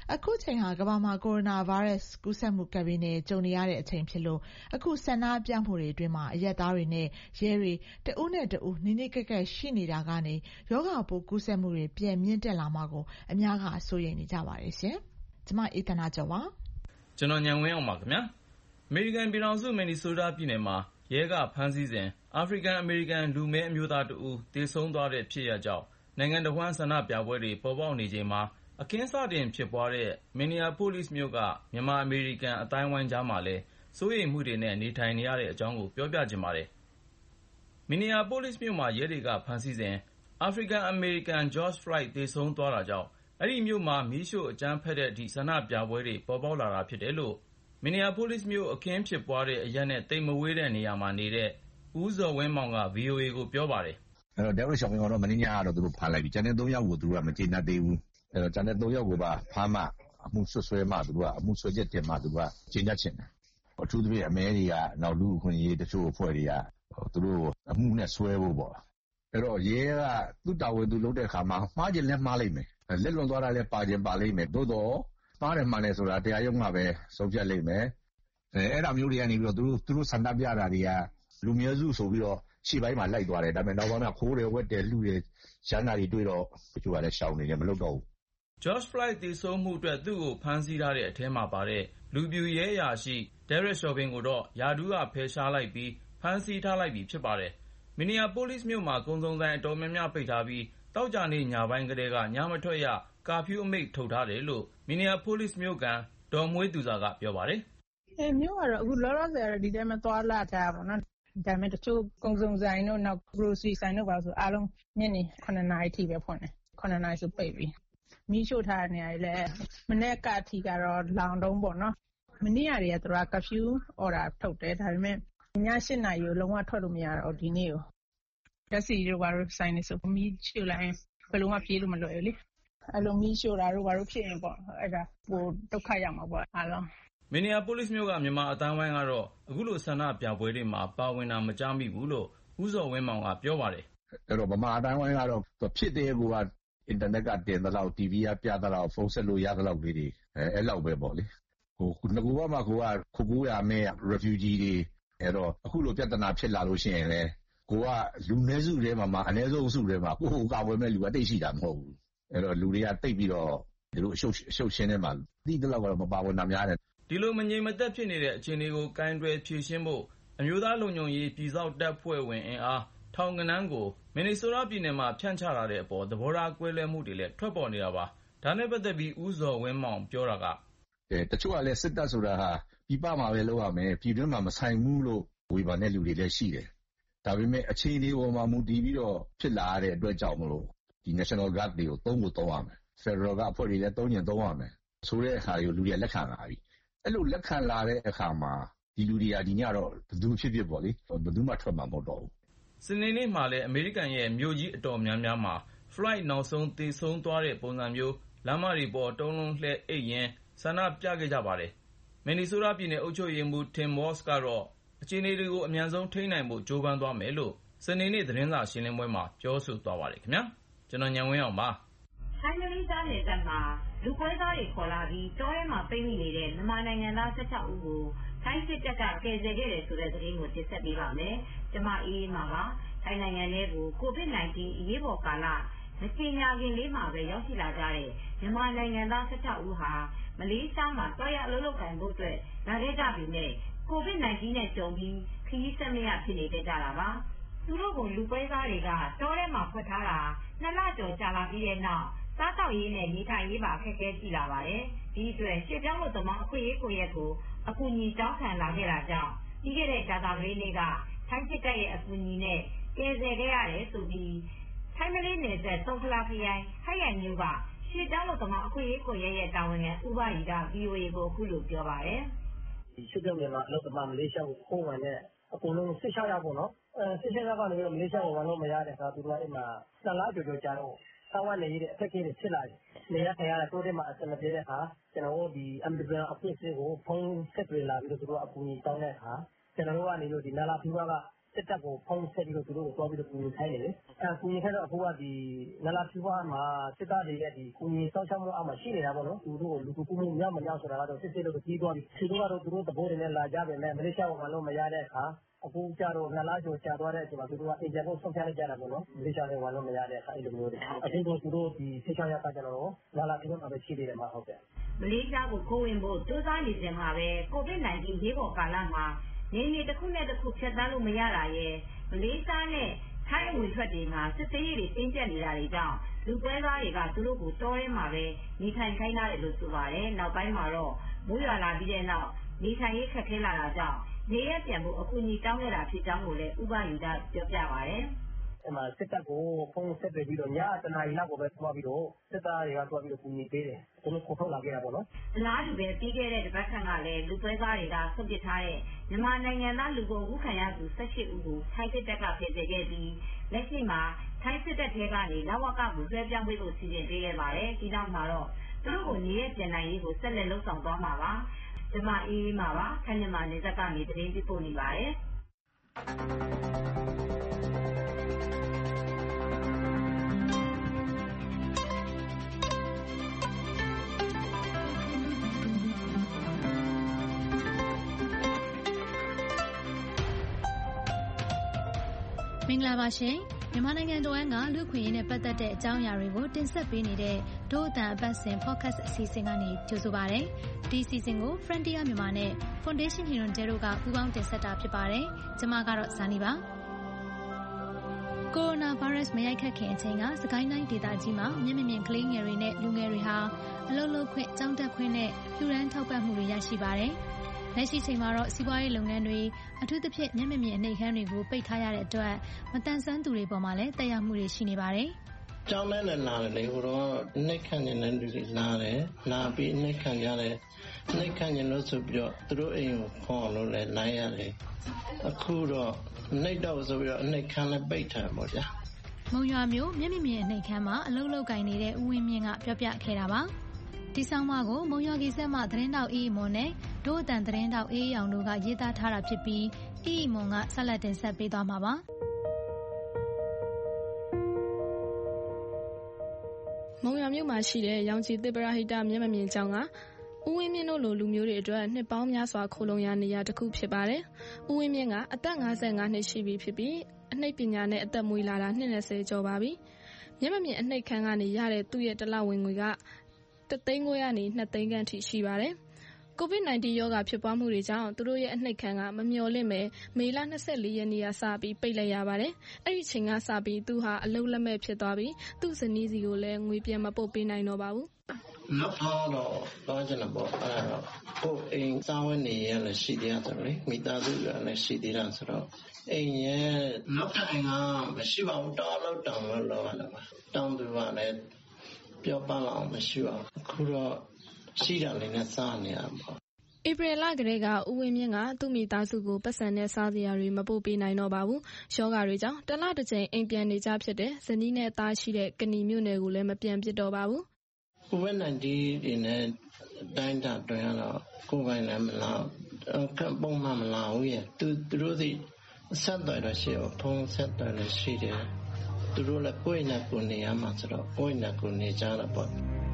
Speaker 3: အခုချိန်ဟာကမ္ဘာမှာကိုရိုနာဗိုင်းရပ်စ်ကူးစက်မှုကပ်ဘေးနဲ့ကြုံနေရတဲ့အချိန်ဖြစ်လို့အခုဆန္ဒပြမှုတွေအတွင်းမှာအရပ်သားတွေနဲ့ရဲတွေတဦးနဲ့တဦးနီးနီးကပ်ကပ်ရှိနေတာကနေရောဂါပိုးကူးစက်မှုတွေပြန်မြင့်တက်လာမှာကိုအများကစိုးရိမ်နေကြပါတယ်ရှင်။ကျွန်မအေးသနာကျော်ပါ
Speaker 14: ။ကျွန်တော်ညံဝင်းအောင်ပါခင်ဗျာ။အမေရိကန်ပြည်ထောင်စုမင်နီဆိုးတားပြည်နယ်မှာရဲကဖမ်းဆီးစဉ်အာဖရိကန်အမေရိကန်လူမည်းအမျိုးသားတဦးသေဆုံးသွားတဲ့ဖြစ်ရပ်ကြောင့်နိုင်ငံတော်ဝန်ဆန္ဒပြပွဲတွေပေါ်ပေါက်နေချိန်မှာအခင်းစတင်ဖြစ်ပွားတဲ့မင်နီယာပိုလိစ်မြို့ကမြန်မာအမေရိကန်အတိုင်းဝိုင်းကြားမှာလည်းစိုးရိမ်မှုတွေနဲ့နေထိုင်နေရတဲ့အကြောင်းကိုပြောပြချင်ပါတယ်။မင်နီယာပိုလိစ်မြို့မှာရဲတွေကဖမ်းဆီးစဉ်အာဖရိကန်အမေရိကန်ဂျော့ဖရိုက်သေဆုံးသွားတာကြောင့်အဲ့ဒီမြို့မှာမီးရှို့အကြမ်းဖက်တဲ့အထိဆန္ဒပြပွဲတွေပေါ်ပေါက်လာတာဖြစ်တယ်လို့မင်နီယာပိုလိစ်မြို့အခင်းဖြစ်ပွားတဲ့အရပ်နဲ့တိမ်မဝေးတဲ့နေရာမှာနေတဲ့ဦးဇော်ဝင်းမောင်က VOA ကိုပြောပါတယ်
Speaker 15: ။အဲ့တော့ Derek Chauvin ကတော့မနေ့ညကတော့သူတို့ဖမ်းလိုက်ပြီ။ကျန်တဲ့3ယောက်ကိုသူတို့ကမကျေနပ်သေးဘူး။အဲ့တော့ကျန်တဲ့3ယောက်ကိုပါဖမ်းမှအမှုဆွဲမှသူတို့ကအမှုဆွဲချက်တင်မှသူတို့ကကျေနပ်ချင်တယ်။အထူးသဖြင့်အမဲတွေကနောက်လူအခွင့်အရေးတချို့အဖွဲ့တွေကသူတို့အမှုနဲ့ဆွဲဖို့ပေါ့။အဲ့တော့ရဲကသူ့တာဝန်သူလုပ်တဲ့အခါမှာမှားခြင်းလည်းမှားလိမ့်မယ်။လက်လွန်သွားတာလည်းပါခြင်းပါလိမ့်မယ်။သို့တော့မှားတယ်မှန်တယ်ဆိုတာတရားရုံးကပဲဆုံးဖြတ်လိမ့်မယ်။အဲ့ဒါမျိုးတွေကနေပြီးတော့သူတို့ဆန္ဒပြတာတွေကလူမျိုးစုဆိုပြီးတော့ရှေ့ပိုင်းမှာလိုက်သွားတယ်ဒါပေမဲ့နောက်ပိုင်းမှာခိုးတယ်ဝက်တယ်လှူတယ်ရမ်းတာတွေတွေ့တော့တချို့ကလည်းရှောင်နေတယ်မလုပ်တော့ဘူး
Speaker 14: ဂျော့ဖလိုက်သေဆုံးမှုအတွက်သူ့ကိုဖမ်းဆီးထားတဲ့အထဲမှာပါတဲ့လူပြူရဲအရာရှိ Derek Chauvin ကိုတော့ယာဒူးကဖယ်ရှားလိုက်ပြီးဖမ်းဆီးထားလိုက်ပြီဖြစ်ပါတယ်မင်နီယာပိုလိစ်မြို့မှာကုန်စုံဆိုင်အတော်များများပိတ်ထားပြီးတောက်ကြနေညပိုင်းကတည်းကညမထွက်ရကာဖျူးအမိန့်ထုတ်ထားတယ်လို့မင်နီယာပိုလိစ်မြို့ကန်ဒေါ်မွေးသူစာကပြောပါတယ်
Speaker 16: မြို့ကတော့အခုလောလောဆယ်ကတော့ဒီတိုင်းမသွားလာကြပါဘူးနော်ဒါပေမဲ့တချို့ကုန်စုံဆိုင်တို့နောက် grocery ဆိုင်တို့ပါဆိုအားလုံးညနေ9နာရီထိပဲဖွင့်တယ်9နာရီဆိုပိတ်ပြီမီးရှို့ထားတဲ့နေရာတွေလည်းမနေ့ကအထိကတော့လောင်တုံးပေါ့နော်မနေ့ကတည်းကသူက curfew order ထုတ်တယ်ဒါပေမဲ့ည8နာရီကိုလုံးဝထွက်လို့မရတော့ဒီနေ့ကိုတက်စီတို့ဘာလို့ဆိုင်နေဆိုမီးရှို့လိုက်ရင်ဘယ်လိုမှပြေးလို့မလွယ်ဘူးလေအဲ့လိုမီးရှို့တာတို့ဘာလို့ဖြစ်ရင်ပေါ့အဲ့ဒါဟိုဒုက္ခရောက်မှာပေါ့အားလုံး
Speaker 14: မင်နီယာပိုလိစ်မြို့ကမြန်မာအတိုင်းဝိုင်းကတော့အခုလိုဆန္ဒပြပွဲတွေမှာပါဝင်တာမကြားမိဘူးလို့ဦးဇော်ဝင်းမောင်ကပြောပါတယ်
Speaker 15: အဲ့တော့ဗမာအတိုင်းဝိုင်းကတော့ဖြစ်တဲ့ကူကအင်တာနက်ကတင်သလောက် TV ကပြသလောက်ဖုန်းဆက်လို့ရသလောက်လေးတွေအဲ့လောက်ပဲပေါ့လေဟိုငကူကမှကိုက900မဲ refugee တွေအဲ့တော့အခုလိုပြဿနာဖြစ်လာလို့ရှိရင်လေကိုကလူနည်းစုတွေမှာအနည်းဆုံးစုတွေမှာကိုကာဝယ်မဲ့လူကတိတ်ရှိတာမဟုတ်ဘူးအဲ့တော့လူတွေကတိတ်ပြီးတော့ဒီလိုအရှုပ်ရှင်းနေမှာတိတလောက်ကတော့မပါဝင်တာများတယ်
Speaker 14: ဒီလိုမငြိမ်မသက်ဖြစ်နေတဲ့အခြေအနေကိုကိုင်တွယ်ဖြေရှင်းဖို့အမျိုးသားလုံခြုံရေးပြည်စောက်တပ်ဖွဲ့ဝင်အင်အားထောင်ကနန်းကိုမင်နီဆိုးတားပြည်နယ်မှာဖြန့်ချလာတဲ့အပေါ်သဘောထားကွဲလွဲမှုတွေလည်းထွက်ပေါ်နေတာပါဒါနဲ့ပတ်သက်ပြီးဦးဇော်ဝင်းမောင်ပြောတာက
Speaker 15: တချို့ကလည်းစစ်တပ်ဆိုတာဟာပြည်ပမှာပဲလုပ်ရမယ်ပြည်တွင်းမှာမဆိုင်ဘူးလို့ဝေဖန်တဲ့လူတွေလည်းရှိတယ်ဒါပေမဲ့အခြေအနေပေါ်မှာမူတည်ပြီးတော့ဖြစ်လာတဲ့အတွက်ကြောင့်မလို့ဒီ National Guard တွေကိုသုံးရမယ် Federal ကအဖွဲ့တွေလည်းသုံးရမယ်ဆိုတဲ့အခါကိုလူတွေကလက်ခံလာပြီအဲ့လိုလက်ခံလာတဲ့အခါမှာဒီလူတွေကဒီညတော့ဘယ်သူဖြစ်ပေါ့လေဘယ်သူမှထွက်မှာမဟုတ်တော့ဘူး
Speaker 14: စနေနေ့မှာလည်းအမေရိကန်ရဲ့မြို့ကြီးအတော်များများမှာ flight နောက်ဆုံးသေဆုံးသွားတဲ့ပုံစံမျိုးလမ်းမတွေပေါ်တုံးလုံးလှဲအိတ်ရင်ဆန္ဒပြခဲ့ကြပါတယ်မင်နီဆိုးတားပြည်နယ်အုပ်ချုပ်ရေးမှူး Tim Walz ကတော့အခြေအနေတွေကိုအမြန်ဆုံးထိန်းနိုင်ဖို့ကြိုးပမ်းသွားမယ်လို့စနေနေ့သတင်းစာရှင်းလင်းပွဲမှာပြောဆိုသွားပါတယ်ခင်ဗျာကျွန်တော်ညံဝင်းအောင်ပါ
Speaker 17: ထိုင်းမလေးရှားနယ်စပ်မှာလူပွဲသားတွေခေါ်လာပြီးတောထဲမှာပိတ်မိနေတဲ့မြန်မာနိုင်ငံသား16ဦးကိုထိုင်းစစ်တပ်ကကယ်ဆယ်ခဲ့တယ်ဆိုတဲ့သတင်းကိုတင်ဆက်ပေးပါမယ်။ကျွန်မအေးအေးမှာပါ။ထိုင်းနိုင်ငံရဲ့ကို COVID-19 အရေးပေါ်ကာလမကြေညာခင်လေးမှာပဲရောက်ရှိလာကြတဲ့မြန်မာနိုင်ငံသား16ဦးဟာမလေးရှားမှာတွားရအလုပ်လုပ်ကိုင်ဖို့အတွက်လာခဲ့ကြပြီးနဲ့ COVID-19 နဲ့ကြုံပြီးခရီးဆက်မရဖြစ်နေကြတာပါ။သူတို့ကိုလူပွဲသားတွေကတောထဲမှာဖွက်ထားတာ2လကျော်ကြာလာပြီးတဲ့နောက်စားတောက်ရေးနဲ့နေထိုင်ရေးပါအခက်အခဲရှိလာပါတယ်။ဒီအတွက်ရှေ့ပြောင်းလို့သမားအခွင့်အရေးကိုရက်ကိုအကူအညီတောင်းခံလာခဲ့တာကြောင့်ပြီးခဲ့တဲ့ကြာသပတေးနေ့ကထိုင်းစစ်တပ်ရဲ့အကူအညီနဲ့ကယ်ဆယ်ခဲ့ရတယ်ဆိုပြီးထိုင်းမလေးနယ်စပ်သုံးဖလားခရိုင်ဟိုက်ရန်မြို့ကရှေ့ပြောင်းလို့သမားအခွင့်အရေးကိုရက်ရဲ့တာဝန်ခံဥပဒေက VOA ကိုအခုလိုပြောပါတယ်
Speaker 5: ။ဒီရှေ့ပြောင်းမြန်မာအလုပ်သမားမလေးရှားကိုခိုးဝင်တဲ့အကုန်လုံး16ယောက်ပေါ့နော်။16ယောက်ကနေမလေးရှားကိုဝင်လို့မရတဲ့အခါသူတို့ကအဲ့မှာ2လကျော်ကြာတော့ဆောင်းကနေရတဲ့အခက်အခဲတွေဖြစ်လာတယ်။နေရထိုင်ရတဲ့တိုးတက်မှာအဆင်မပြေတဲ့အခါကျွန်တော်တို့ဒီ MDB အဖြစ်ကိုဖုန်းဆက်တွေလာပြီးတော့သူတို့အကူအညီတောင်းတဲ့အခါကျွန်တော်တို့ကနေလို့ဒီနာလာဖီဘာက
Speaker 18: စစ်တပ်ကိုဖုန်းဆက်ပြီးတော့သူတို့ကိုသွားပြီးတော့ကူညီခိုင်းတယ်လေကူညီခိုင်းတော့အခုကဒီနလာဖြူပါမှာစစ်တပ်တွေရဲ့ဒီကူညီစောင့်ရှောက်မှုအောက်မှာရှိနေတာပေါ့နော်သူတို့ကိုလူကူမှုမြောက်မမြောက်ဆိုတာကတော့စစ်စစ်လို့ကြီးသွားပြီသူတို့ကတော့သူတို့သဘောတွေနဲ့လာကြတယ်မလေးရှားကလို့မရတဲ့အခါအခုကြတော့2လကျော်ကြာသွားတဲ့အချိန်မှာသူတို့ကအင်ဂျင်ကိုဆုံးဖြတ်လိုက်ကြတာပေါ့နော်မလေးရှားနဲ့ဝင်လို့မရတဲ့အခါအဲ့လိုမျိုးတွေအခုတော့သူတို့ဒီ16ရက်ကကျတော့လာလာပြီးတော့ပဲရှိသေးတယ်မှာဟုတ်တယ်
Speaker 17: မလေးရှားကိုခိုးဝင်ဖို့စူးစမ်းနေစဉ်မှာပဲ COVID-19 ရေးပေါ်ကာလမှာနေတစ်ခုနဲ့တစ်ခုဖြတ်သန်းလို့မရတာရဲ့မလေးရှားနဲ့ထိုင်းဝင်ထွက်တွေမှာစစ်သေးရေးတွေတင်းကျပ်နေတာတွေကြောင့်လူပွဲသားတွေကသူတို့ကိုတောထဲမှာပဲနေထိုင်ခိုင်းရတယ်လို့ဆိုပါတယ်နောက်ပိုင်းမှာတော့မိုးရွာလာပြီးတဲ့နောက်နေထိုင်ရေးခက်ခဲလာတာကြောင့်နေရပြန်ဖို့အကူအညီတောင်းခဲ့တာဖြစ်ကြောင်းကိုလည်းဥပယူဒပြောပြပါတယ်
Speaker 18: အဲ့မှာစစ်တပ်ကိုဖုန်းဆက်ပြီးတော့ညတနာရီလောက်ကိုပဲသွားပြီးတော့စစ်သားတွေကသွားပြီးတော့ကူညီပေးတယ်သူတို့ခေါ်ထုတ်လာခဲ့တာပေါ့နော်
Speaker 17: အလားတူပဲပြီးခဲ့တဲ့တစ်ပတ်ခန့်ကလည်းလူပွဲသားတွေကဆွတ်ပစ်ထားတဲ့မြန်မာနိုင်ငံသားလူကုန်ကူးခံရသူ18ဦးကိုထိုင်းစစ်တပ်ကဖယ်ရှားခဲ့ပြီးလက်ရှိမှာထိုင်းစစ်တပ်ထဲကနေလဝကကိုလွှဲပြောင်းပေးဖို့စီစဉ်ပေးခဲ့ပါတယ်ဒီနောက်မှာတော့သူတို့ကိုနေရပြန်နိုင်ရေးကိုဆက်လက်လှုပ်ဆောင်သွားမှာပါကျမအေးမှာပါခဏမှနေသက်ကနေသတင်းပြပို့နေပါတယ်
Speaker 19: မင်္ဂလာပါရှင်မြန်မာနိုင်ငံတော်ကလူ့ခွင့်ရေးနဲ့ပတ်သက်တဲ့အကြောင်းအရာတွေကိုတင်ဆက်ပေးနေတဲ့ဒို့အတန်အပတ်စဉ် podcast အစီအစဉ်ကနေကြိုဆိုပါရစေ။ဒီအစီအစဉ်ကို Frontier မြန်မာနဲ့ Foundation Hirondale တို့ကပူးပေါင်းတင်ဆက်တာဖြစ်ပါတယ်။ကျွန်မကတော့ဇာနီပါ။ကိုရိုနာဗိုင်းရပ်စ်မရိုက်ခတ်ခင်အချိန်ကစကိုင်းတိုင်းဒေသကြီးမှာမျက်မြင်ကလေးငယ်တွေနဲ့လူငယ်တွေဟာအလုပ်လုပ်ခွင့်၊ကျောင်းတက်ခွင့်နဲ့လူရန်ထောက်ပံ့မှုတွေရရှိပါတယ်။လက်ရှိချိန်မှာတော့စီးပွားရေးလုပ်ငန်းတွေအထူးသဖြင့်မျက်မြင်အနေခန်းတွေကိုပိတ်ထားရတဲ့အတွက်မတန်ဆွမ်းသူတွေပေါ်မှာလည်းတက်ရောက်မှုတွေရှိနေပါတယ်
Speaker 20: ။ကျောင်းထဲနဲ့လာတယ်လေဟိုတော့နှိတ်ခန့်နေတဲ့လူတွေလာတယ်လာပြီးနှိတ်ခန့်ကြတယ်နှိတ်ခန့်ရင်လို့ဆိုပြီးတော့သူတို့အိမ်ကိုခေါ်အောင်လို့လည်းနိုင်ရတယ်အခုတော့နှိတ်တော့ဆိုပြီးတော့နှိတ်ခန့်လည်းပိတ်ထားပါဗျာ
Speaker 19: မုံရွာမျိုးမျက်မြင်အနေခန်းမှာအလုပ်လုပ်ကိုင်နေတဲ့ဦးဝင်းမြင့်ကပြောပြခဲ့တာပါဒီဆောင်မကိုမုံရွာကိစ္စမှသတင်းတောက်အေးမွန်နဲ့ဒို့အတန်သတင်းတောက်အေးအောင်တို့ကရေးသားထားတာဖြစ်ပြီးအေးမွန်ကဆက်လက်တင်ဆက်ပေးသွားမှာပါ
Speaker 21: မုံရွာမြို့မှာရှိတဲ့ရောင်ခြည်သစ်ပရဟိတမျက်မြင်ကျောင်းကဦးဝင်းမြင့်တို့လိုလူမျိုးတွေအတွက်နှစ်ပေါင်းများစွာခိုလုံရနေရာတစ်ခုဖြစ်ပါတယ်။ဦးဝင်းမြင့်ကအသက်55နှစ်ရှိပြီဖြစ်ပြီးအနှိပ်ပညာနဲ့အသက်မွေးလာတာ20ကျော်ပါပြီ။မျက်မြင်အနှိပ်ခန်းကနေရတဲ့သူ့ရဲ့တစ်လဝင်ငွေက3သိန်းခွဲကနေ2သိန်းခန့်ထိရှိပါတယ်။ COVID-19 ရောဂါဖြစ်ပွားမှုတွေကြောင့်သူတို့ရဲ့အနှိပ်ခန်းကမမျှော်လင့်ပဲမေလ24ရက်နေ့ကစပြီးပိတ်လိုက်ရပါတယ်။အဲ့ဒီချိန်ကစပြီးသူဟာအလုပ်လက်မဲ့ဖြစ်သွားပြီးသူ့ဇနီးစီကိုလည်းငွေပြန်မပို့ပေးနိုင်တော့ပါဘူး
Speaker 20: ။လောက်တော့ကျန်တော့အဲ့တော့ကိုအိမ်စားဝတ်နေရလည်းရှိသေးတယ်လေမိသားစုလည်းရှိသေးတာဆိုတော့အိမ်ရဲ့လောက်တိုင်ကမရှိပါဘူးတောင်းတောင်းလို့ရတာပါတောင်းသူကလည်းပြောပလောက်မရှိပါဘူးအခုတော့ရှိတာလည်းနဲ့စားနေရပါ
Speaker 21: ဧပြီလကလေးကဦးဝင်းမြင့်ကသူ့မိသားစုကိုပတ်စံနဲ့စားစရာတွေမပို့ပေးနိုင်တော့ပါဘူး။ယောဂါတွေကြောင့်တစ်လတစ်ချိန်အိမ်ပြန်နေကြဖြစ်တဲ့ဇနီးနဲ့သားရှိတဲ့ကဏီမြို့နယ်ကိုလည်းမပြန်ပြစ်တော့ပါဘူး
Speaker 20: ။ COVID-19 တွေနဲ့တိုင်းတာတွင်တော့ကိုယ်ပိုင်လည်းမလားကပုံမှန်မလားဘူးရဲ့သူတို့စီဆက်တယ်တော့ရှိအောင်ဖုန်းဆက်တယ်လည်းရှိတယ်သူတို့လည်းကိုယ်နဲ့ကိုယ်နေရမှာဆိုတော့ကိုယ်နဲ့ကိုယ်နေကြတာပေါ့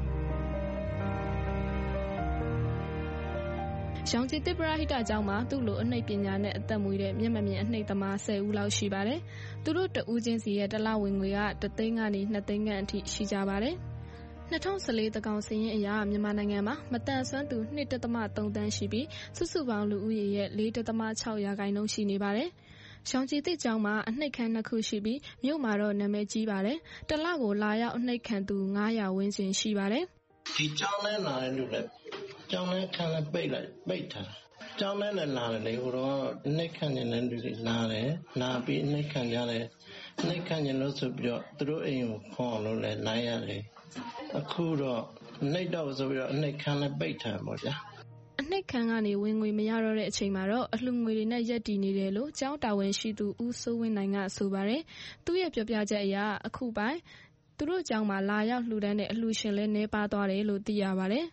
Speaker 21: ရောင်ခြည်သစ်ပရဟိတကျောင်းမှာသူ့လိုအနှိပ်ပညာနဲ့အသက်မွေးတဲ့မျက်မြင်အနှိပ်သမား10ဦးလောက်ရှိပါတယ်။သူတို့တဦးချင်းစီရဲ့တစ်လဝင်ငွေက3သိန်းကနေ2သိန်းခန့်အထိရှိကြပါတယ်။2014သကောင်စာရင်းအရမြန်မာနိုင်ငံမှာမတန်ဆွမ်းသူ 2.3 သန်းရှိပြီးစုစုပေါင်းလူဦးရေရဲ့ 4.6% ရှိနေပါတယ်။ရောင်ခြည်သစ်ကျောင်းမှာအနှိပ်ခန်း2ခုရှိပြီးမြို့မှာတော့နာမည်ကြီးပါတယ်။တစ်လကိုလာရောက်အနှိပ်ခံသူ900ဝန်းကျင်ရှိပါတယ်
Speaker 20: ။ဒီကျောင်းထဲလာတဲ့လူလည်းကျောင်းထဲခံလည်းပိတ်ထားကျောင်းထဲလည်းလာတယ်လေဟိုတော့နှိပ်ခံနေတဲ့လူတွေလာတယ်လာပြီးနှိပ်ခံကြတယ်နှိပ်ခံရင်လို့ဆိုပြီးတော့သူတို့အိမ်ကိုခေါ်အောင်လို့လည်းနိုင်ရတယ်အခုတော့နှိပ်တော့ဆိုပြီးတော့နှိပ်ခံလည်းပိတ်ထားပါဗျာ
Speaker 21: အနှိပ်ခန်းကနေဝင်ငွေမရတော့တဲ့အချိန်မှာတော့အလှငွေတွေနဲ့ရက်တည်နေတယ်လို့ကျောင်းတာဝန်ရှိသူဦးစိုးဝင်းနိုင်ကဆိုပါတယ်သူ့ရဲ့ပြောပြချက်အရအခုပိုင်းသူတို့ကျောင်းမှာလာရောက်လှူဒန်းတဲ့အလှရှင်လည်းနှဲပါသွားတယ်လို့သိရပါတယ်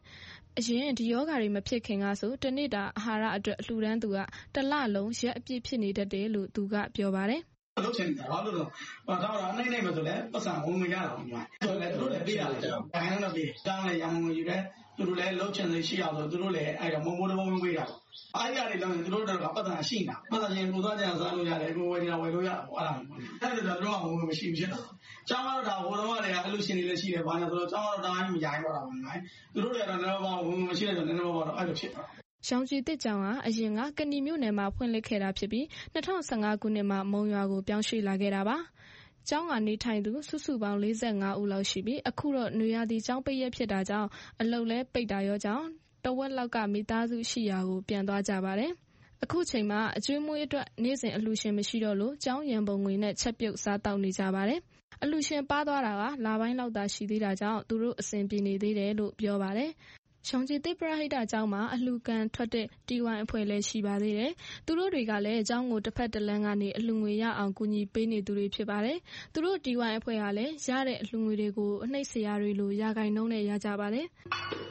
Speaker 21: အရင်ဒီယောဂါတွေမဖြစ်ခင်ကဆိုတနေ့တာအာဟာရအတွက်အလှူဒန်းသူကတစ်လလုံးရက်အပြည့်ဖြစ်နေတတ်တယ်လို့သူကပြောပါတယ်
Speaker 1: အလုပ်ချင်တာဘာလို့လဲတော့အနိုင်နိုင်မဆိုလဲပတ်စံဝင်မရတော့ဘူးဆိုတော့သူတို့လည်းပေးရတယ်တိုင်းတော့ပေးတောင်းလေရံဝင်ယူတယ်သူတို့လည်းလုပ်ချင်စိတ်ရှိအောင်ဆိုသူတို့လည်းအဲ့တော့မိုးတဘုံပေးတာအားရတယ်လို့သူတို့တော့ပတ်စံရှိတာပတ်စံချင်းကိုသွားကြစားလို့ရတယ်ကိုဝယ်ကြဝယ်လို့ရအဲ့ဒါအဲ့ဒါတော့ဝင်မရှိဘူးဖြစ်တာကျောင်းကတော့ဒါဟိုတော့လည်းအလူရှင်တွေလည်းရှိတယ်ဘာညာဆိုတော့ကျောင်းကတော့တိုင်းမရိုင်းတော့တာပါနိုင်သူတို့လည်းတော့နည်းနည်းပါဝင်မရှိတဲ့ဆိုနည်းနည်းပါတော့အဲ့လိုဖြစ်တာ
Speaker 21: ရောင်ခြည်သစ်ကျောင်းကအရင်ကကဏီမြို့နယ်မှာဖွင့်လှစ်ခဲ့တာဖြစ်ပြီး2015ခုနှစ်မှာမုံရွာကိုပြောင်းရွှေ့လာခဲ့တာပါ။ကျောင်းကနေထိုင်သူစုစုပေါင်း45ဦးလောက်ရှိပြီးအခုတော့နွေရာသီကျောင်းပိတ်ရက်ဖြစ်တာကြောင့်အလုပ်လဲပိတ်တာရောကြောင့်တဝက်လောက်ကမိသားစုရှိရာကိုပြန်သွားကြပါတယ်။အခုချိန်မှာအကျွေးမွေးအတွက်နေ့စဉ်အလှူရှင်မရှိတော့လို့ကျောင်းရန်ပုံငွေနဲ့ချက်ပြုတ်စားတောက်နေကြပါတယ်။အလှူရှင်ပါသွားတာကလပိုင်းလောက်သာရှိသေးတာကြောင့်သူတို့အဆင်ပြေနေသေးတယ်လို့ပြောပါတယ်။ရှောင်းချီသစ်ပရဟိတကျောင်းမှာအလှူခံထွက်တဲ့တီဝိုင်းအဖွဲ့လည်းရှိပါသေးတယ်။သူတို့တွေကလည်းကျောင်းကိုတစ်ဖက်တစ်လမ်းကနေအလှူငွေရအောင်ကူညီပေးနေသူတွေဖြစ်ပါတယ်။သူတို့တီဝိုင်းအဖွဲ့ကလည်းရတဲ့အလှူငွေတွေကိုအနှိမ့်စရာတွေလိုရာဂိုင်နှုန်းနဲ့ရကြပါတယ်။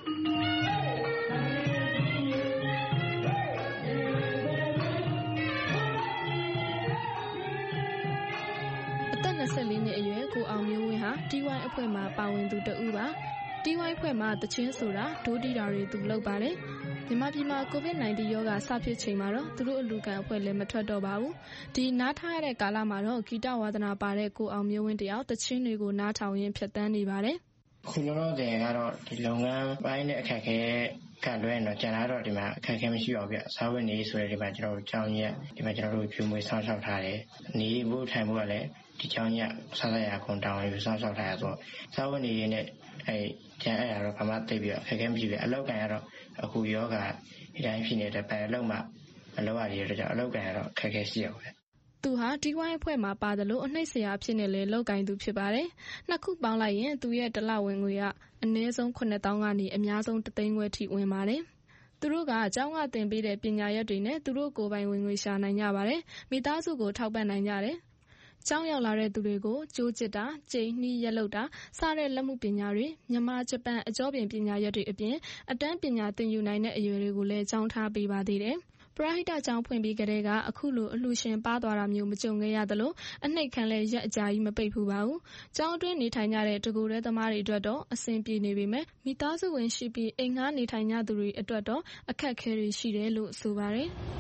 Speaker 21: အသက်24နှစ်အရွယ်ကိုအောင်မျိုးဝင်းဟာတီဝိုင်းအဖွဲ့မှာပါဝင်သူတဦးပါ။တီဝိုင်းဖွဲ့မှာတချင်းဆိုတာဒိုးတီတာတွေသူလုပ်ပါတယ်။မြန်မာပြည်မှာ COVID-19 ရောဂါစဖြစ်ချိန်မှာတော့သူတို့အလူခံအဖွဲ့လည်းမထွက်တော့ပါဘူး။ဒီနားထားရတဲ့ကာလမှာတော့ဂီတဝါသနာပါတဲ့ကိုအောင်မျိုးဝင်းတယောက်တချင်းတွေကိုနားထောင်ရင်းဖြတ်သန်းနေပါတယ်
Speaker 20: ။ခုလောလောဆယ်ကတော့ဒီလုပ်ငန်းပိုင်းနဲ့အခက်အခဲကလွဲရင်တော့ကျန်တာတော့ဒီမှာအခက်အခဲမရှိပါဘူးဗျ။စားဝတ်နေရေးဆိုတဲ့ဒီမှာကျွန်တော်တို့ကျောင်းကြီးဒီမှာကျွန်တော်တို့ဖြူမွေးဆောင်းရှောက်ထားတယ်။နေဖို့ထိုင်ဖို့ကလည်းဒီကျောင်းကြီးဆက်လက်ရခုံတောင်းယူဆောင်းရှောက်ထားရဆိုစားဝတ်နေရေးနဲ့ကျန်အဲ့ရတော့ဘာမှသိပြီးအခက်အခဲမရှိဘူးအလောက်ကန်ရတော့အခုယောဂဒီတိုင်းဖြစ်နေတဲ့ပဲအလောက်မှအလောက်ရရတော့အလောက်ကန်ရတော့အခက်အခဲရှိရပါပဲ
Speaker 21: သူဟာဒီဝိုင်းအဖွဲ့မှာပါတယ်လို့အနှိမ့်စရာဖြစ်နေလေလောက်ကင်သူဖြစ်ပါတယ်နှစ်ခုပေါင်းလိုက်ရင်သူရဲ့တလဝင်ငွေကအနည်းဆုံး9000ကနေအများဆုံး3သိန်းခွဲထိဝင်ပါတယ်သူတို့ကအကြောင်းကတင်ပေးတဲ့ပညာရပ်တွေနဲ့သူတို့ကိုယ်ပိုင်ဝင်ငွေရှာနိုင်ကြပါတယ်မိသားစုကိုထောက်ပံ့နိုင်ကြတယ်ကျောင်းရောက်လာတဲ့သူတွေကိုကြိုးကျစ်တာ၊ကြိမ်နှီးရက်လုပ်တာစတဲ့လက်မှုပညာတွေမြန်မာဂျပန်အကြောပြင်ပညာရပ်တွေအပြင်အတန်းပညာသင်ယူနိုင်တဲ့အရွယ်တွေကိုလည်းကျောင်းထားပေးပါသေးတယ်။ပရဟိတကျောင်းဖွင့်ပြီးကတည်းကအခုလိုအလှူရှင်ပါသွားတာမျိုးမကြုံခဲ့ရသလိုအနှိပ်ခံလည်းရက်အကြာကြီးမပိတ်ဘူးပါဘူး။ကျောင်းအတွင်းနေထိုင်ကြတဲ့တကူရဲသမားတွေအတွက်တော့အဆင်ပြေနေပေမဲ့မိသားစုဝင်ရှိပြီးအိမ်ငှားနေထိုင်ကြသူတွေအတွက်တော့အခက်အခဲတွေရှိတယ်လို့ဆိုပါတယ်။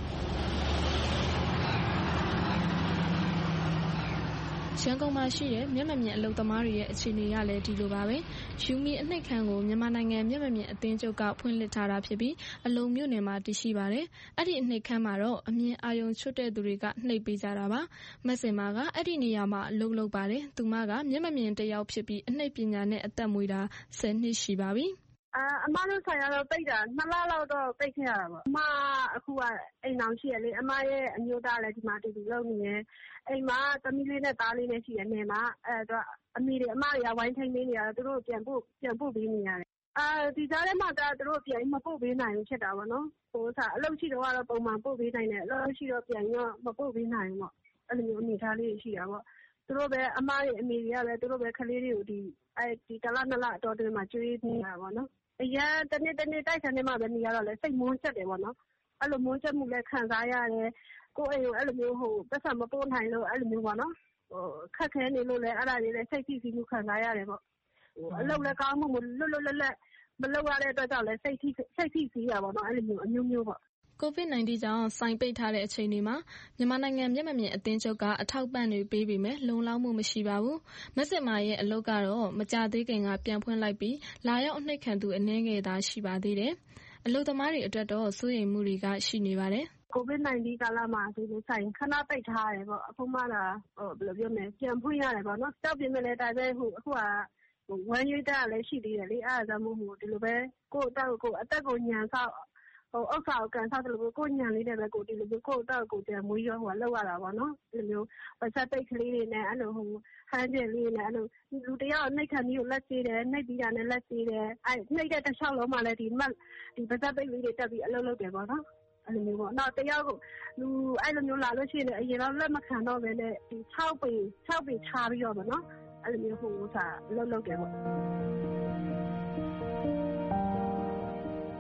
Speaker 21: ရန်ကုန်မှာရှိတဲ့မျက်မမြင်အလုပ်သမားတွေရဲ့အခြေအနေကလည်းဒီလိုပါပဲ။ယူမီအနှိပ်ခမ်းကိုမြန်မာနိုင်ငံမျက်မမြင်အသင်းချုပ်ကဖွင့်လှစ်ထားတာဖြစ်ပြီးအလုံမြို့နယ်မှာတည်ရှိပါတယ်။အဲ့ဒီအနှိပ်ခမ်းမှာတော့အမြင်အာရုံချွတ်တဲ့သူတွေကနှိပ်ပေးကြတာပါ။မက်စင်မာကအဲ့ဒီနေရာမှာအလုပ်လုပ်ပါတယ်။သူမကမျက်မမြင်တစ်ယောက်ဖြစ်ပြီးအနှိပ်ပညာနဲ့အသက်မွေးတာ10နှစ်ရှိပါပြီ။
Speaker 22: အမတို့ဆိုင်ကတော့ပိတ်တာ2လလောက်တော့ပိတ်ခဲ့ရတာပေါ့အမအခုကအိမ်အောင်ရှိရလေအမရဲ့အမျိုးသားလည်းဒီမှာတူတူလုပ်နေတယ်အိမ်မှာသမီးလေးနဲ့သားလေးနဲ့ရှိရနေမှာအဲ့တော့အမေတွေအမတွေကဝိုင်းထိန်းနေနေရတယ်သူတို့ပြန်ပို့ပေးနေရတယ်ဒီကြားထဲမှာသူတို့ပြန်မပို့ပေးနိုင်ဘူးဖြစ်တာပေါ့နော်ဟိုအလုပ်ရှိတော့ကတော့ပုံမှန်ပို့ပေးနိုင်တယ်အလုပ်ရှိတော့ပြန်ရောမပို့ပေးနိုင်ဘူးပေါ့အဲ့လိုမျိုးအနေထားလေးရှိတာပေါ့သူတို့ပဲအမတွေအမေတွေကလည်းသူတို့ပဲကလေးတွေကိုဒီတလ2လအတော်တွင်းမှာကျွေးနေတာပေါ့နော်အရင်တနေ့တိုက်ခံနေမှပဲနေရတော့လေစိတ်မွန်းချက်တယ်ပေါ့နော်အဲ့လိုမွန်းချက်မှုလည်းခံစားရတယ်ကိုယ်အိမ်ကိုအဲ့လိုမျိုးပတ်စံမပို့နိုင်လို့အဲ့လိုမျိုးပေါ့နော်ခက်ခဲနေလို့လည်းအဲ့ဒါလေးလည်းစိတ်ဖိစီးမှုခံစားရတယ်ပေါ့အလုပ်လည်းကောင်းမှုမလွတ်လပ်မလုပ်ရတဲ့အတွက်ကြောင့်လည်းစိတ်ဖိစီးရပါတော့အဲ့လိုမျိုးအမျိုးမျိုးပေါ့
Speaker 21: COVID-19 ကြောင့်ဆိုင်ပိတ်ထားတဲ့အချိန်တွေမှာမြန်မာနိုင်ငံမျက်မမြင်အသင်းချုပ်ကအထောက်ပံ့တွေပေးပေမဲ့လုံလောက်မှုမရှိပါဘူး။မက်စစ်မာရဲ့အလုပ်ကတော့မကြသေးခင်ကပြန်ဖွင့်လိုက်ပြီးလာရောက်အနှိပ်ခံသူအနည်းငယ်သာရှိပါသေးတယ်။အလုပ်သမားတွေအတွက်တော့စိုးရိမ်မှုတွေကရှိနေပါတယ်။
Speaker 22: COVID-19 ကာလမှာဒီလိုဆိုင်ခဏပိတ်ထားတယ်ပေါ့အခုမှလာဘယ်လိုပြောမလဲပြန်ဖွင့်ရတယ်ပေါ့နော်။တောက်ပြင်မဲ့လည်းဒါပဲအခုကဝမ်းရွေးတာလည်းရှိသေးတယ်လေအဲ့ဒါကြောင့်မို့ဒီလိုပဲကိုယ့်အသက်ကိုညံဆောက်ဥစ္စာကိုကန်ဆောက်တယ်လို့ကိုညံလေးတယ်ပဲကိုဒီလိုမျိုးကိုယ့်အတော့ကိုပြန်မွေးရောလောက်ရတာပေါ့နော်ဒီလိုမျိုးပတ်သက်ပိတ်ကလေးတွေနဲ့အဲ့လိုဟန်းကျင်လေးနဲ့အဲ့လိုလူတယောက်နှိပ်ခံပြီးကိုလက်သေးတယ်နှိပ်ပြီးတာနဲ့လက်သေးတယ်အဲ့နှိပ်တဲ့တစ်လျှောက်လုံးမှလည်းဒီပတ်သက်ပိတ်လေးတွေတက်ပြီးအလုပ်လုပ်တယ်ပေါ့နော်အဲ့လိုမျိုးပေါ့နောက်တယောက်လူအဲ့လိုမျိုးလာလို့ရှိရင်အရင်တော့လက်မခံတော့ပဲနဲ့ဒီ6ပေချပြီးတော့ပေါ့နော်အဲ့လိုမျိုးအလုပ်လုပ်တယ်ပေါ့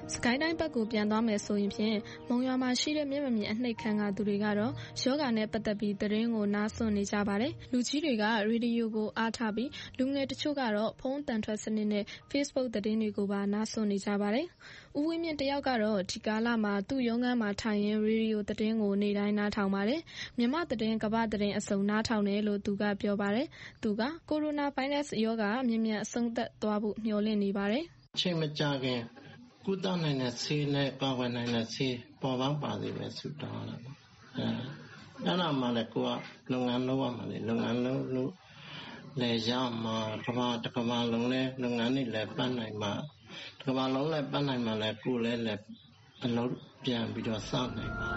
Speaker 21: စကိုင်းတိုင်းဘက်ကိုပြန်သွားမယ်ဆိုရင်ဖြင့်မုံရွာမှာရှိတဲ့မျက်မမြင်အနှိပ်ခံကသူတွေကတော့ယောဂနဲ့ပတ်သက်ပြီးသတင်းကိုနားစွင့်နေကြပါတယ်။လူကြီးတွေကရေဒီယိုကိုအားထားပြီးလူငယ်တချို့ကတော့ဖုန်းတန်ထွက်စနစ်နဲ့ Facebook သတင်းတွေကိုပါနားစွင့်နေကြပါတယ်။ဦးဝင်းမြင့်တယောက်ကတော့ဒီကာလမှာသူ့ရုံးခန်းမှာထိုင်ရင်းရေဒီယိုသတင်းကိုနေ့တိုင်းနားထောင်ပါတယ်။မြန်မာသတင်းကမ္ဘာသတင်းအစုံနားထောင်တယ်လို့သူကပြောပါတယ်။သူကကိုရိုနာဗိုင်းရပ်စ်ရောဂါမြင်မြန်အဆုံးသတ်သွားဖို့မျှော်လင့်နေပါတယ်
Speaker 20: ။ချိန်မကြာခင်ကုသနိုင်တဲ့ဆေးနဲ့ကာကွယ်နိုင်တဲ့ဆေးပေါ်ပေါက်ပါစေပဲဆုတောင်းရမှာ။အဲ့ဒါမှလည်းကိုကလုပ်ငန်းလုပ်ရမှာလေလုပ်ငန်းလုပ်လို့လည်းရမှာကမ္ဘာတစ်ကမ္ဘာလုံးလည်းလုပ်ငန်းတွေလည်းပတ်နိုင်မှာတစ်ကမ္ဘာလုံးလည်းပတ်နိုင်မှာလည်းကိုလည်းအလုပ်ပြန်ပြီးတော့စနိုင်မှာ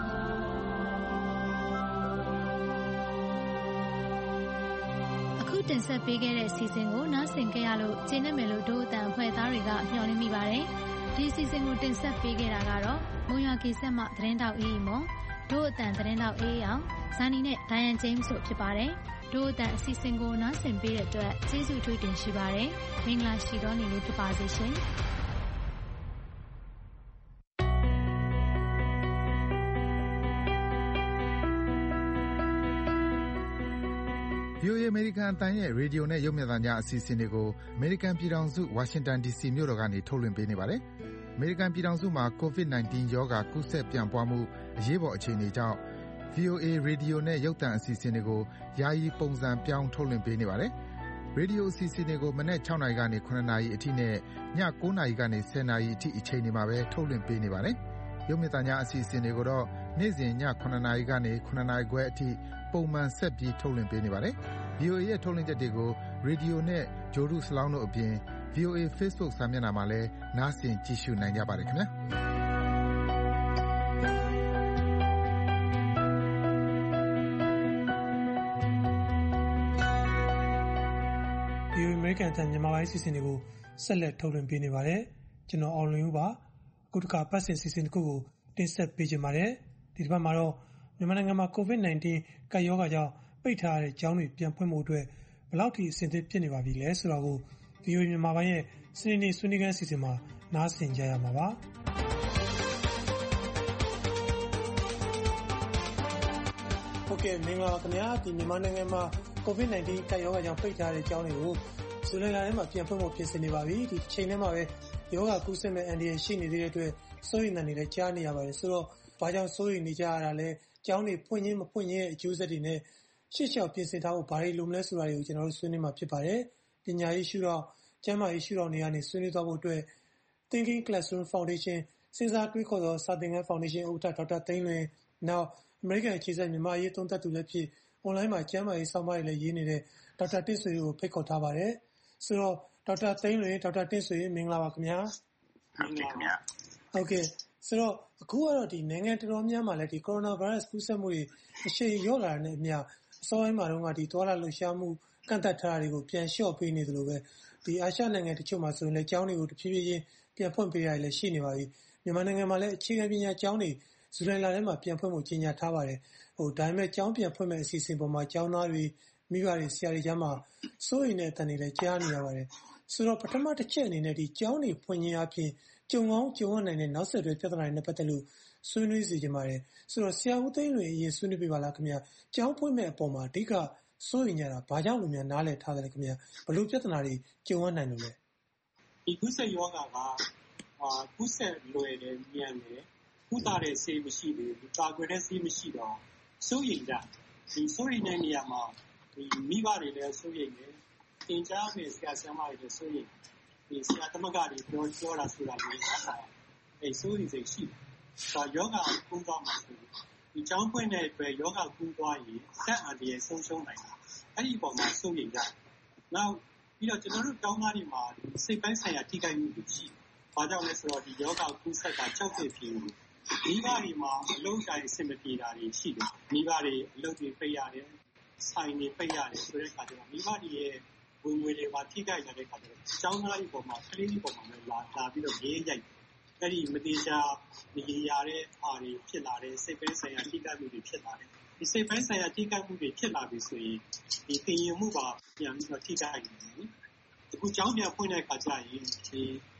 Speaker 19: အခုတင်ဆက်ပေးခဲ့တဲ့အစီအစဉ်ကိုနားဆင်ကြရလို့ကျေနပ်မယ်လို့ဒို့အတန်အဖွဲ့သားတွေကမျှော်လင့်မိပါတယ်။ဒီအစီအစဉ်ကိုတင်ဆက်ပေးခဲ့တာကတော့မုံရွာကေဆက်မှသတင်းတောက်အေးမော်ဒို့အတန်သတင်းတောက်အေးအောင်ဇာနီနဲ့ဒိုင်ယန်ဂျိမ်းစ်တို့ဖြစ်ပါတယ်။ဒို့အတန်အစီအစဉ်ကိုနားဆင်ပေးတဲ့အတွက်ကျေးဇူးထွေးတင်ရှိပါတယ်။မင်္ဂလာရှိသောနေ့လေးဖြစ်ပါစေရှင်။
Speaker 2: VOA အမေရိကန်အသံရဲ့ရေဒီယိုနဲ့ရုပ်မြင်သံကြားအစီအစဉ်တွေကိုအမေရိကန်ပြည်ထောင်စုဝါရှင်တန် DC မြို့တော်ကနေထုတ်လွှင့်ပေးနေပါတယ်။အမေရိကန်ပြည်ထောင်စုမှာ COVID-19 ရောဂါကူးစက်ပြန့်ပွားမှုအရေးပေါ်အခြေအနေကြောင့် VOA ရေဒီယိုနဲ့ရုပ်သံအစီအစဉ်တွေကိုယာယီပုံစံပြောင်းထုတ်လွှင့်ပေးနေပါတယ်။ရေဒီယိုအစီအစဉ်တွေကိုမနက်6နာရီကနေ9နာရီအထိနဲ့ည9နာရီကနေ10နာရီအထိအချိန်တွေမှာပဲထုတ်လွှင့်ပေးနေပါတယ်။ရုပ်မြင်သံကြားအစီအစဉ်တွေကိုတော့နေ့စဉ်ည9နာရီကနေ9နာရီခွဲအထိပုံမှန်ဆက်ပြီးထုတ်လွှင့်ပေးနေပါတယ်။ VOA ရဲ့ထုတ်လွှင့်ချက်တွေကိုရေဒီယိုနဲ့ဂျိုဒူစလောင်းတို့အပြင် VOA Facebook စာမျက်နှာမှာလည်းနားဆင်ကြည့်ရှုနိုင်ကြပါတယ်ခင်ဗျာ။
Speaker 6: VOA အမေရိကန်အသံမြန်မာပိုင်းအစီအစဉ်တွေကိုဆက်လက်ထုတ်လွှင့်ပေးနေပါတယ်။ကျွန်တော်အောင်လွင်ဦးပါ။အခုတစ်ခါပတ်စဉ်အစီအစဉ်တစ်ခုကိုတင်ဆက်ပေးကြပါမယ်။ဒီတစ်ပတ်မှာတော့မြန်မာနိုင်ငံမှာ COVID-19 ကပ်ရောဂါကြောင့်ပိတ်ထားတဲ့ကျောင်းတွေပြန်ဖွင့်ဖို့အတွက်ဘယ်လောက်ထိအဆင်သင့်ဖြစ်နေပါပြီလဲဆိုတာကို VOA မြန်မာပိုင်းရဲ့စနေနေ့ဆွေးနွေးခန်းအစီအစဉ်မှာနားဆင်ကြရမှာပါ။ဟုတ်ကဲ့မင်္ဂလာပါခင်ဗျာဒီမြန်မာနိုင်ငံမှာ COVID-19 ကပ်ရောဂါကြောင့်ပိတ်ထားတဲ့ကျောင်းတွေကိုဇူလိုင်လထဲမှာပြန်ဖွင့်ဖို့ပြင်ဆင်နေပါပြီဒီချိန်ထဲမှာပဲရောဂါကူးစက်မဲ့အန္တရာယ်ရှိနေတဲ့အတွက်စိုးရိမ်နေတယ်ကြားနေရပါတယ်ဆိုတော့ဘာကြောင့်စိုးရိမ်နေကြရတာလဲကျောင်းတွေဖွင့်ခြင်းမဖွင့်ခြင်းရဲ့အကျိုးဆက်တွေနဲ့ရှေ့လျှောက်ပြင်ဆင်ထားဖို့ဘာတွေလိုမလဲဆိုတာတွေကိုကျွန်တော်တို့ဆွေးနွေးမှာဖြစ်ပါတယ်။ပညာရေးရှုထောင့်ကျန်းမာရေးရှုထောင့်တွေကနေဆွေးနွေးသွားဖို့အတွက် Thinking Classroom Foundation စဉ်းစားတွေးခေါ်သောစာသင်ခန်းဖောင်ဒေးရှင်းဥက္ကဋ္ဌဒေါက်တာသိန်းလွင်နောက်အမေရိကန်အခြေစိုက်မြန်မာရေးသုံးသပ်သူလည်းဖြစ်အွန်လိုင်းမှာကျန်းမာရေးဆောင်းပါးတွေလည်းရေးနေတဲ့ဒေါက်တာတင့်ဆွေကိုဖိတ်ခေါ်ထားပါတယ်။ဆိုတော့ဒေါက်တာသိန်းလွင်ဒေါက်တာတင့်ဆွေမင်္ဂလာပါခင်ဗျာ။ဟုတ်ကဲ့ခင်ဗျာ။ဟုတ်ကဲ့ဆိုတော့အခုကတော့ဒီနိုင်ငံတော်တော်များများမှာလည်းဒီကိုရိုနာဗိုင်းရပ်စ်ကူးစက်မှုတွေအရှိန်လျော့လာတဲ့အနေအအစောပိုင်းမှာတော့ဒီသွားလာလှုပ်ရှားမှုကန့်သတ်ထားတာတွေကိုပြန်လျှော့ပေးနေသလိုပဲဒီအာရှနိုင်ငံတချို့မှာဆိုရင်လည်းကျောင်းတွေကိုတဖြည်းဖြည်းချင်းပြန်ဖွင့်ပေးရလည်းရှိနေပါပြီမြန်မာနိုင်ငံမှာလည်းအခြေခံပညာကျောင်းတွေဇူလိုင်လထဲမှာပြန်ဖွင့်ဖို့ကြေညာထားပါတယ်ဒါပေမဲ့ကျောင်းပြန်ဖွင့်မဲ့အစီအစဉ်ပေါ်မှာကျောင်းသားတွေမိဘတွေဆရာတွေကြားမှာစိုးရိမ်တဲ့အတန်တွေလည်းကြားနေရပါတယ်ဆိုတော့ပထမတစ်ချက်အနေနဲ့ဒီကျောင်းတွေဖွင့်ခြင်းအပြင်ကြုံကောင်းကြုံရနိုင်တဲ့နောက်ဆက်တွဲပြဿနာတွေနဲ့ပတ်သက်လို့ဆွေးနွေးစီကြပါတယ်ဆိုတော့ဆရာဦးသိန်းလွင်အရင်ဆွေးနွေးပြပါလားခင်ဗျာကျောင်းဖွင့်မဲ့အပေါ်မှာအဓိကစိုးရိမ်ကြတာဘာကြောင့်လို့များနားလည်ထားတယ်ခင်ဗျာဘလို့ပြဿနာတွေကြုံရနိုင်လို့လဲ
Speaker 23: ဒီကုသယောဂါကကုသလွယ်တယ်ညံတယ်ကုသတဲ့ဆေးမရှိဘူးကာကွယ်တဲ့ဆေးမရှိတော့စိုးရိမ်ကြဒီစိုးရိမ်တဲ့နေရာမှာဒီမိဘတွေလည်းစိုးရိမ်တယ်သင်ကြားမယ့်ဆရာဆရာမတွေလည်းစိုးရိမ်ဒီဆရာသမဂ္ဂတွေပြောတာဆိုတာတွေအဲစိုးရိမ်စိတ်ရှိတယ်ယောဂါကုသမှာဆိုဒီကျောင်းပွင့်တဲ့အတွက်ယောဂကူးသွားရင်ဆက်အန္တရာယ်ဆုံးရှုံးနိုင်တယ်။အဲ့ဒီပုံမှာစိုးရိမ်ကြတယ်။နောက်ပြီးတော့ကျွန်တော်တို့ကျောင်းသားတွေမှာစိတ်ပိုင်းဆိုင်ရာထိခိုက်မှုတွေရှိတယ်။ဘာကြောင့်လဲဆိုတော့ဒီယောဂကူးဆက်ကကြောက်တဲ့ဖြစ်နေမိဘတွေမှာအလုံးတိုင်းအဆင်မပြေတာတွေရှိတယ်။မိဘတွေအလုပ်တွေပိတ်ရတယ်။ဆိုင်တွေပိတ်ရတယ်ဆိုတဲ့အခါကျတော့မိဘတွေရဲ့ဝင်ငွေတွေပါထိခိုက်ရတဲ့အခါကျတော့ကျောင်းသားတွေပုံမှာကလေးတွေပုံမှာလည်းလာပြီးတော့ရေးရိုက်အဲ့ဒီမတိကျနေရတဲ့အားတွေဖြစ်လာတဲ့စိတ်ပိုင်းဆိုင်ရာထိခိုက်မှုတွေဖြစ်လာတယ်ဒီစိတ်ပိုင်းဆိုင်ရာထိခိုက်မှုတွေဖြစ်လာပြီဆိုရင်ဒီသင်ယူမှုပါပြန်ပြီးတော့ထိခိုက်နေတယ်အခုကျောင်းပြန်ဖွင့်တဲ့အခါကျရင်ဒီ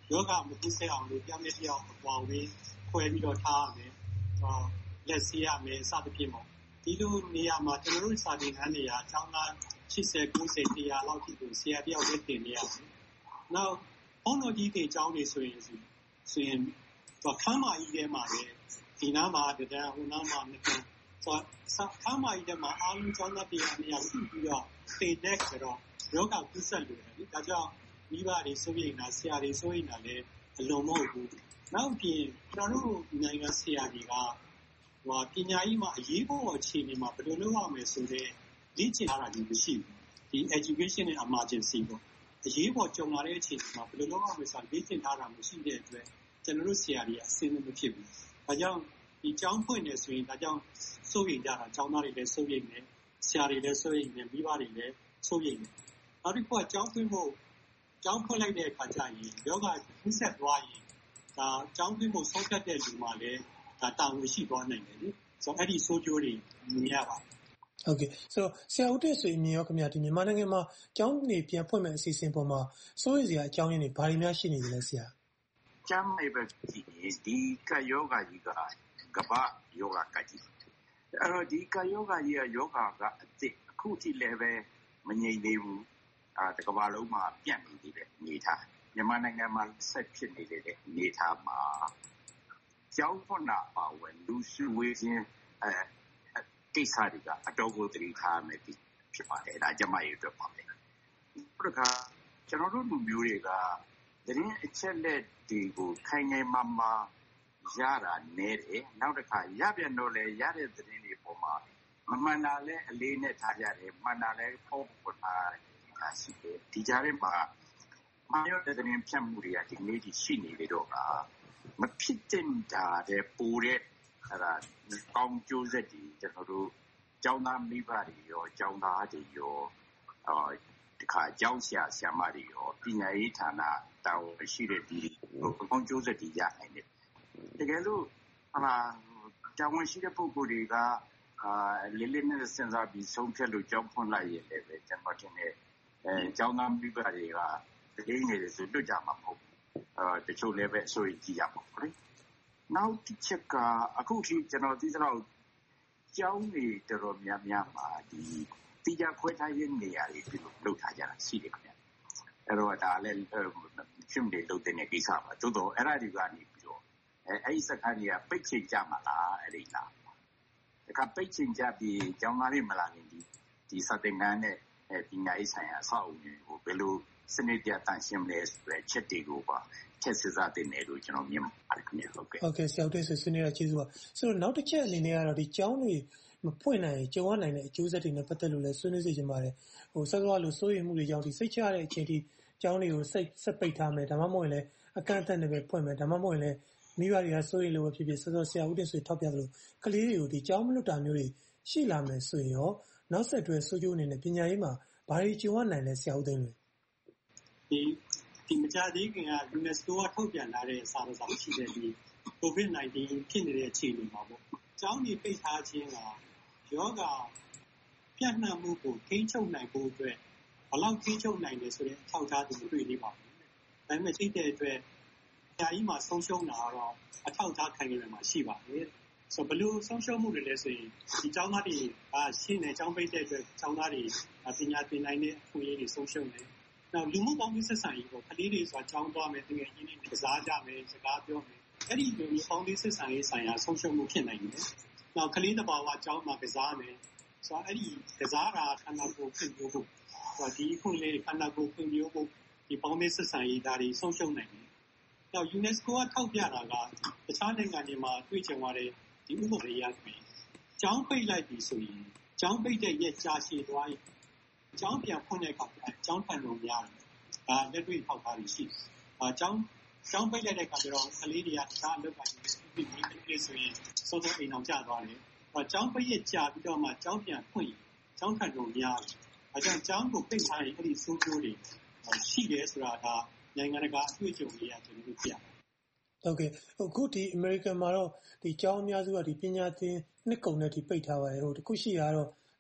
Speaker 23: ယောဂမကူးစက်အောင်လို့တယောက်နဲ့တယောက်အကွာဝေးခွဲပြီးတော့ထားရမယ်လက်ဆေးရမယ်စသဖြင့်ပေါ့ဒီလိုနေရာမှာကျွန်တော်တို့စာသင်ခန်းတွေကကျောင်းသား80 90 100လောက်ထိကိုဆရာတယောက်နဲ့တင်နေရတယ်နောက်ဘုန်းတော်ကြီးတွေကျောင်းတွေဆိုရင်ခမ်းမကြီးထဲမှာလေဒီနားမှာတန်းဟိုနားမှာနှစ်ခမ်းခမ်းမကြီးထဲမှာအားလုံးကျောင်းသားတွေနေရာစုပြီးတော့တင်တဲ့ကြတော့ယောဂကူးစက်လို့တယ်ဒါကြောင့်မိဘတွေစိုးရိမ်တာဆရာတွေစိုးရိမ်တာလည်းအလုံးမဟုတ်ဘူးနောက်ပြင်ကျွန်တော်တို့နိုင်ငံဆရာတွေကပညာရေးမှာအရေးပေါ်အခြေအနေမှာဘယ်လိုလုပ်ရမလဲဆိုတဲ့လေ့ကျင့်ထားတာမျိုးမရှိဘူးဒီ education and emergency ပေါ့အရေးပေါ်ကြုံလာတဲ့အခြေအနေမှာဘယ်လိုလုပ်ရမလဲဆိုတာလေ့ကျင့်ထားတာမရှိတဲ့အတွက်ကျွန်တော်တို့ဆရာတွေအဆင်မဖြစ်ဘူးဒါကြောင့်ဒီကျောင်းဖွင့်နေဆိုရင်ဒါကြောင့်စိုးရိမ်ကြတာကျောင်းသားတွေလည်းစိုးရိမ်နေဆရာတွေလည်းစိုးရိမ်နေမိဘတွေလည်းစိုးရိမ်နေနောက်တစ်ခုကကျောင်းဖွင့်ဖို့ကျောင်းဖွင့်လိုက်တဲ့အခါကျရင်ယောဂကူးစက်သွားရင်ဒါကျောင်းဖွင့်ဖို့ဆုံးဖြတ်တဲ့လူမှလည်းဒါတာဝန်ရှိသွားနိုင်တယ်လေဆိုတော့အဲ့ဒီဆိုးကျိုးတွေမြင်ရပါတယ်
Speaker 6: ဟုတ်ကဲ့ဆိုတော့ဆရာဦးတဲ့ဆိုရင်မြင်ရောခင်ဗျာဒီမြန်မာနိုင်ငံမှာကျောင်းနေပြန်ဖွင့်မဲ့အစီအစဉ်ပေါ်မှာစိုးရိမ်စရာအကြောင်းရင်းတွေဘာတွေများရှိနေကြလဲဆရာ
Speaker 4: ကျမ်းမာရေးပဲဒီကယောဂကြီးကကမ္ဘာယောဂကကြီးအဲ့တော့ဒီကယောဂကြီးကယောဂကအစ်စ်အခုထိလည်းပဲမငြိမ်သေးဘူးတကမ္ဘာလုံးမှာပြန့်နေသေးတယ်အနေထားမြန်မာနိုင်ငံမှာဆက်ဖြစ်နေတဲ့အနေထားမှာကျောင်းဖွင့်တာပါဝင်လူစုဝေးခြင်းကိစ္စတွေကအတော်ကိုသတိထားမယ်ဖြစ်ပါတယ်ဒါကျမရဲ့အတွက်ပါပဲဘုရားကျွန်တော်တို့လူမျိုးတွေကသတင်းအချက်လက်တွေကိုခိုင်ခိုင်မာမာရတာနေတယ်နောက်တစ်ခါရပြန်တော့လေရတဲ့သတင်းတွေပေါ်မှာမမှန်တာလဲအလေးနဲ့ထားကြတယ်မှန်တာလဲဖောက်ပေါ်ထားတာရှိတယ်ဒီကြားထဲမှာမယောတဲ့သတင်းဖြတ်မှုတွေကဒီနေ့ထိရှိနေလေတော့မဖြစ်တဲ့တာတဲ့ပိုတဲ့အဲ့ဒါကောင်းကျိုးဆက်တွေကျွန်တော်တို့ကျောင်းသားမိဘတွေရောကျောင်းသားတွေရောဒီခါကျောင်းဆရာဆရာမတွေရောပညာရေးဌာနတာဝန်ရှိတဲ့ဒီကောင်းကျိုးဆက်တွေရနိုင်တယ်တကယ်လို့တာဝန်ရှိတဲ့ပုဂ္ဂိုလ်တွေကလေးလေးနဲ့စဉ်းစားပြီးဆုံးဖြတ်လို့ကျောင်းဖွင့်လိုက်ရင်လည်းကျွန်တော်ထင်တယ်ကျောင်းသားမိဘတွေကတကယ်နေတယ်ဆိုတွေ့ကြမှာမဟုတ်တချို့လည်းပဲဆိုရင်ကြည့်ရမှာပေါ့လေနောက်တစ်ချက်ကအခုထိကျွန်တော်သိသလောက်ကျောင်းတွေတော်တော်များများမှာဒီတရားခွဲထားရေးနေရာတွေပြုလုပ်ထားကြတာရှိတယ်ခင်ဗျအဲ့တော့ဒါလည်းဖြစ်နေလို့တဲ့ကိစ္စပါသို့တော့အဲ့ဒါတွေကနေပြီးတော့အဲ့ဒီစကားတွေကပိတ်ချိန်ကြမှာလားအဲ့ဒီလားတခါပိတ်ချိန်ကြပြီးကျောင်းသားတွေမလာခင်ဒီစတဲ့ငန်းနဲ့ပညာရေးဆိုင်ရာအဆောက်အဦတွေကိုဘယ်လိုစနစ်ပြတန့်ရှင်းလဲဆိုတဲ့ချက်တွေကိုပါချက်စစ်စားတဲ့နယ်လို့ကျွန်တော်မြင်ပါတယ်ခင်ဗျဟုတ်ကဲ့
Speaker 6: ဆရာတို့ဆွေးနွေးရကျေးဇူးပါဆိုတော့နောက်တစ်ချက်အနေနဲ့ကတော့ဒီကျောင်းတွေမဖွင့်နိုင်ကြုံရနိုင်တဲ့အကျိုးဆက်တွေနဲ့ပတ်သက်လို့လည်းဆွေးနွေးစေချင်ပါတယ်ဆက်သွားလို့စိုးရိမ်မှုတွေကြောင့်ဒီစိတ်ချရတဲ့အချိန်ထိကျောင်းတွေကိုဆက်ပိတ်ထားမယ်ဒါမှမဟုတ်ရင်လည်းအကန့်အသတ်နဲ့ပဲဖွင့်မယ်ဒါမှမဟုတ်ရင်လည်းမိဘတွေကစိုးရိမ်လို့ပဲဖြစ်ဖြစ်ဆက်ဆရာဦးတင်ဆွေထောက်ပြသလိုကလေးတွေကိုဒီကျောင်းမလွတ်တာမျိုးတွေရှိလာမယ်ဆိုရင်ရောနောက်ဆက်တွဲဆိုးကျိုးအနေနဲ့ပညာရေးမှာဘာတွေကြုံရနိုင်လဲဆရာဦးတင်လွင်
Speaker 23: ဒီမကြသေးခင်က UNESCO ကထုတ်ပြန်လာတဲ့စာအုပ်ရှိတဲ့ဒီ COVID-19 ဖြစ်နေတဲ့အခြေအနေမှာပေါ့။ကျောင်းတွေပိတ်ထားခြင်းကယောဂပြန့်နှံ့မှုကိုထိန်းချုပ်နိုင်ဖို့အတွက်ဘယ်လောက်ထိန်းချုပ်နိုင်လဲဆိုတဲ့အထောက်အထားတွေမတွေ့သေးပါဘူး။ဒါပေမဲ့သိတဲ့အတွက်ဆရာကြီးမှာဆုံးရှုံးတာကတော့အထောက်အထားခိုင်ခိုင်မာမာရှိပါတယ်။ဆိုဘယ်လိုဆုံးရှုံးမှုတွေလဲဆိုရင်ဒီကျောင်းသားတွေကရှင်းနေကျောင်းပိတ်တဲ့အတွက်ကျောင်းသားတွေပညာသင်နိုင်တဲ့အခွင့်အရေးတွေဆုံးရှုံးတယ်။နောက်လူမှုပေါင်းစပ်ဆက်ဆံရေးပေါ့ကလေးတွေဆိုတာကျောင်းသွားမယ်တကယ်ရင်းနှီးကစားကြမယ်စကားပြောမယ်အဲ့ဒီလိုမျိုးပေါင်းစပ်ဆက်ဆံရေးဆိုင်ရာဆုံးရှုံးမှုဖြစ်နိုင်တယ်။နောက်ကလေးတစ်ပါးကကျောင်းမှာကစားမယ်ဆိုတော့အဲ့ဒီကစားတာခန္ဓာကိုယ်ဖွံ့ဖြိုးဖို့ဒီခုလေးခန္ဓာကိုယ်ဖွံ့ဖြိုးဖို့ဒီပေါင်းစပ်ဆက်ဆံရေးဓာတ်တွေဆုံးရှုံးနိုင်တယ်။နောက် UNESCO ကထောက်ပြတာကတခြားနိုင်ငံတွေမှာတွေ့ကြုံရတဲ့ဒီဥပဒေအရဆိုကျောင်းပိတ်လိုက်ပြီဆိုရင်ကျောင်းပိတ်တဲ့ရက်ကြာရှည်သွားရင်ကျောင်းပြန်ဖွင့်တဲ့အခါကျောင်းထန်လို့များတယ်။လက်တွေ့ထောက်ထားပြီးရှိတယ်။ကျောင်းပိတ်လိုက်တဲ့အခါကျတော့ကလေးတွေကတခြားအလုပ်ပိုင်းတွေပြီးဆိုရင်စောစောအိမ်အောင်ကျသွားတယ်။ကျောင်းပိတ်ရက်ကြာပြီးတော့မှကျောင်းပြန်ဖွင့်ရင်ကျောင်းထန်လို့များတယ်။အဲကြောင့်ကျောင်းကိုပိတ်ထားရင်အဲ့ဒီဆိုးကျိုးတွေရှိတယ်ဆိုတာကနိုင်ငံတကာအတွေ့အကြုံတွေကကျွန်တော်တို့ပြရတယ်
Speaker 6: ။ဟုတ်ကဲ့အခုဒီ American မှာတော့ဒီကျောင်းအများစုကဒီပညာသင်နှစ်ကုန်နဲ့ဒီပိတ်ထားပါတယ်။တခုရှိတာကတော့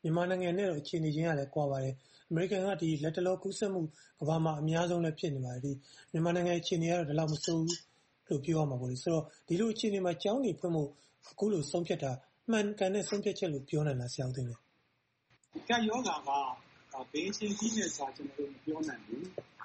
Speaker 6: မြန်မာနိုင်ငံနဲ့တော့အခြေအနေချင်းကလည်းကွာပါတယ်အမေရိကန်ကဒီလက်တလောကူးစက်မှုကမ္ဘာမှာအများဆုံးလည်းဖြစ်နေပါတယ်ဒီမြန်မာနိုင်ငံအခြေအနေကတော့ဒီလောက်မဆိုးဘူးလို့ပြောရမှာပေါ့လေဆိုတော့ဒီလိုအခြေအနေမှာကျောင်းတွေဖွင့်ဖို့အခုလိုဆုံးဖြတ်တာမှန်ကန်တဲ့ဆုံးဖြတ်ချက်လို့ပြောနိုင်လားဆရာဦးသိန်းလဲ
Speaker 23: ကယောဂါကဘေးချင်းကြီးနေဆိုတာကျွန်တော်တို့မပြောနိုင်ဘူး